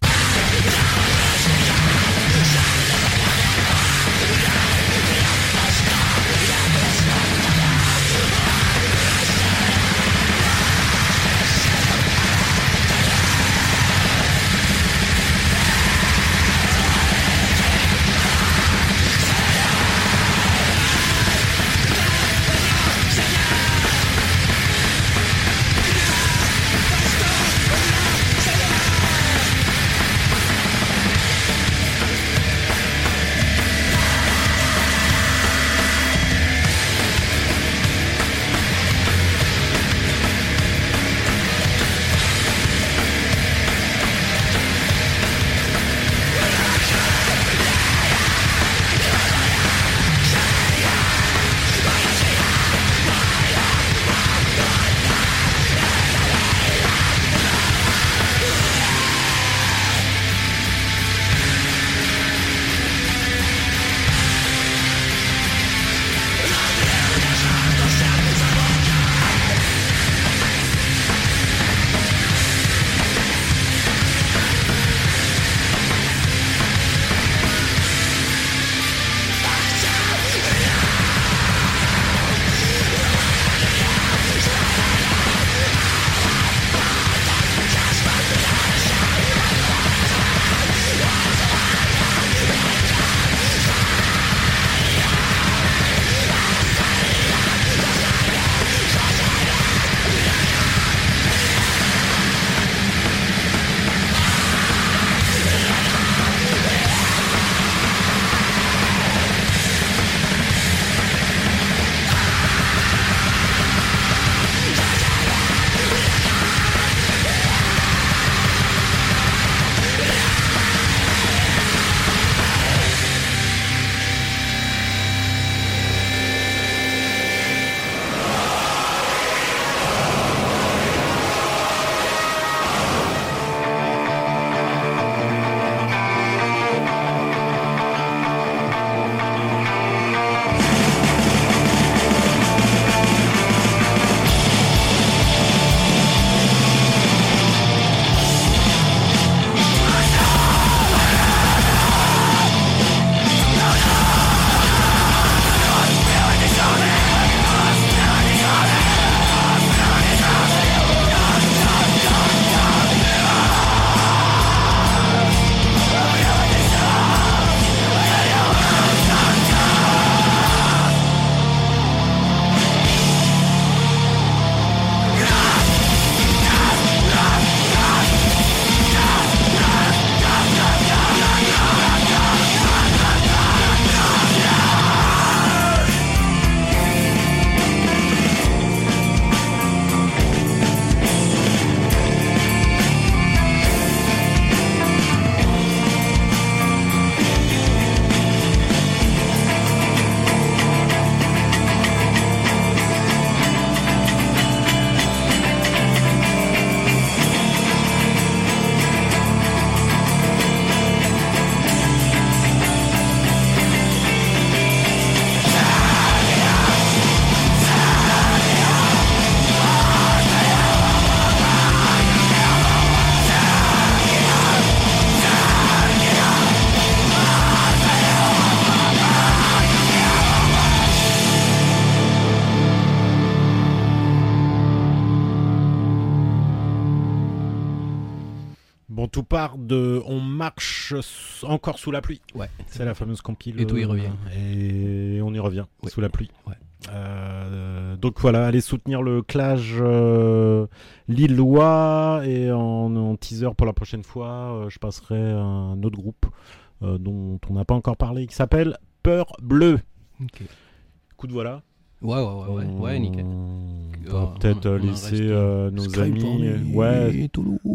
vous parle de On marche encore sous la pluie. Ouais. C'est la fameuse compile. Et tout y revient. Et on y revient, oui. Sous la pluie. Ouais. Euh, donc voilà, allez soutenir le clash euh, lillois. Et en, en teaser pour la prochaine fois, euh, je passerai à un autre groupe euh, dont on n'a pas encore parlé, qui s'appelle Peur Bleue. Okay. Coup de voilà. Ouais, ouais, ouais, ouais, on... ouais, nickel. On va Oh, peut-être on, on laisser euh, nos Scream amis. Me, Ouais.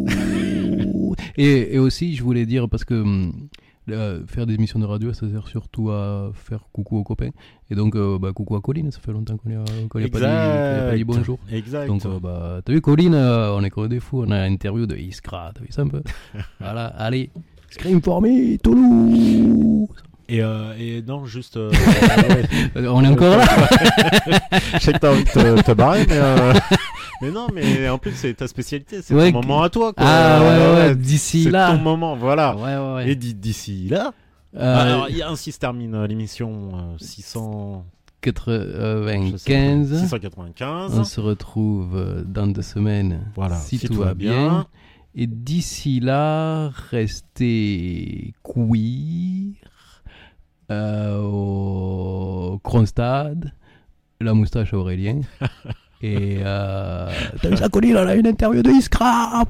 et, et aussi, je voulais dire, parce que euh, faire des émissions de radio, ça sert surtout à faire coucou aux copains. Et donc, euh, bah, coucou à Colline, ça fait longtemps qu'on n'y a, qu'on a, pas, a pas dit bonjour. Exact. Donc, euh, bah, t'as vu, Colline, euh, on est comme des fous, on a une interview de Iskra, t'as vu ça un peu? Voilà, allez, Scream for Me, Toulouse. Et, euh, et non, juste. Euh, ouais. On est encore là. Je sais que t'as envie de te, te barrer, mais. Euh, mais non, mais en plus, c'est ta spécialité, c'est ouais, ton moment à toi, quoi. Ah ouais, ouais, ouais. D'ici c'est là. C'est ton moment, voilà. Ouais, ouais, ouais. Et d'ici là. Euh, alors, ainsi se termine l'émission euh, six cent quatre-vingt-quinze. six cent quatre-vingt-quinze. On se retrouve dans deux semaines, voilà, si, si tout, tout va bien. bien. Et d'ici là, restez queer. Euh, au Kronstad, la moustache à Aurélien. Et euh, t'as vu ça, Colline, on a une interview de Iskra.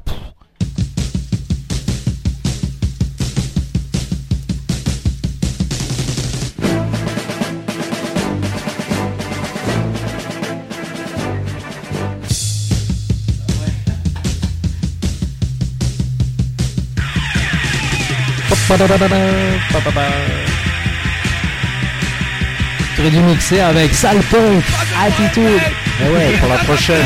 J'aurais dû mixer avec Sale Punk Attitude. Et ouais, pour la prochaine.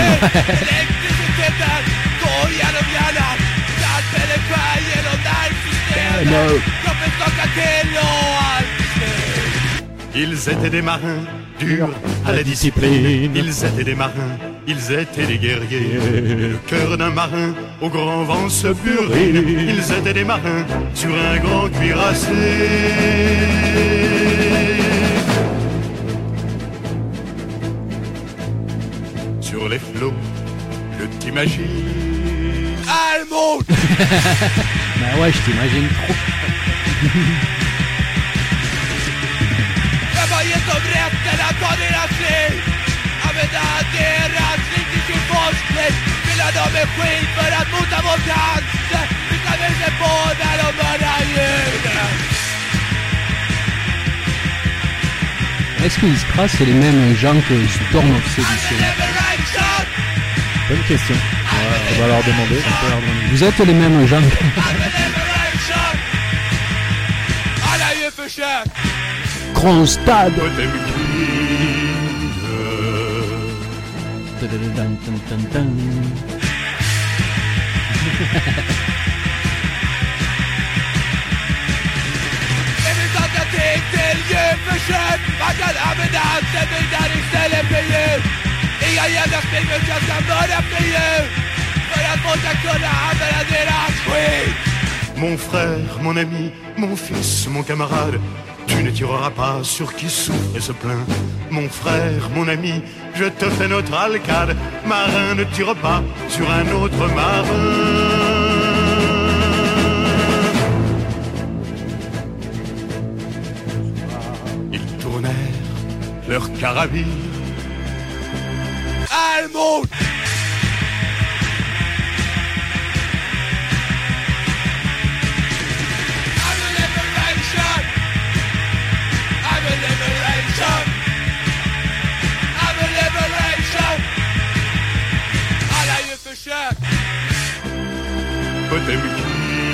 Ils étaient des marins durs à la discipline. Ils étaient des marins, ils étaient des guerriers. Le cœur d'un marin au grand vent se purine. Ils étaient des marins sur un grand cuirassé. Sur les flots, je t'imagine. Allemande. Bah ouais, je t'imagine trop. Jag var gett om rätten att ta deras liv. Använda deras liv till sin forskning. Fylla dem med skit för att mota vår cancer. Vi kan väl se på när de mördar juden. Est-ce que Iskra, c'est les mêmes gens que Storm of Sedition? Bonne question. Ouais, on va leur demander. On peut leur demander. Vous êtes les mêmes gens. Kronstad. Till djurförsök. Man kan använda anställningar istället för djur. Inga jävla springmuskler ska mörda för djur. För att folk ska kunna använda deras skit. Mon frère, mon ami, mon fils, mon camarade, tu ne tireras pas sur qui souffre et se plaint. Mon frère, mon ami, je te fais notre alcade. Marin, ne tire pas sur un autre marin. Leur carabine Allemande. I'm a liberation. I'm a liberation. I'm a liberation. Alla djurförsök. Potemkin.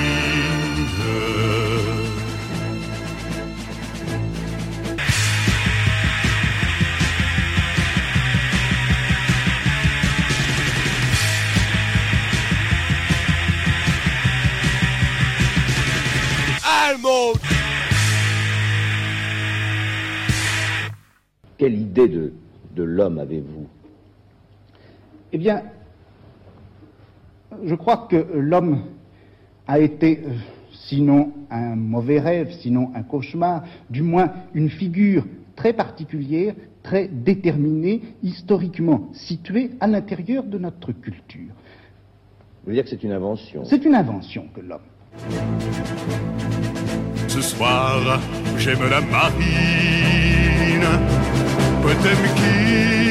Quelle idée de, de l'homme avez-vous? Eh bien, je crois que l'homme a été, euh, sinon un mauvais rêve, sinon un cauchemar, du moins une figure très particulière, très déterminée, historiquement située à l'intérieur de notre culture. Vous voulez dire que c'est une invention? C'est une invention que l'homme. Ce soir, j'aime la marine, Potemkin.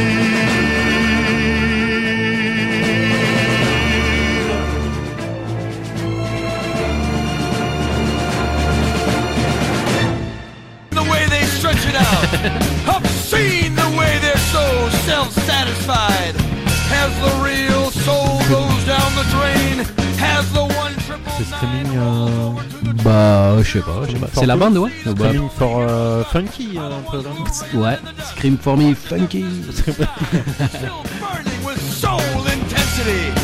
The way they stretch it out, obscene the way they're so self-satisfied. Has the real soul goes down the drain. Has the one triple C'est streaming. Euh... Bah, je sais pas, je sais pas. C'est la bande, ouais. Streaming for uh, Funky, euh, un peu là. Ouais. Scream for me, Funky. still burning with soul intensity.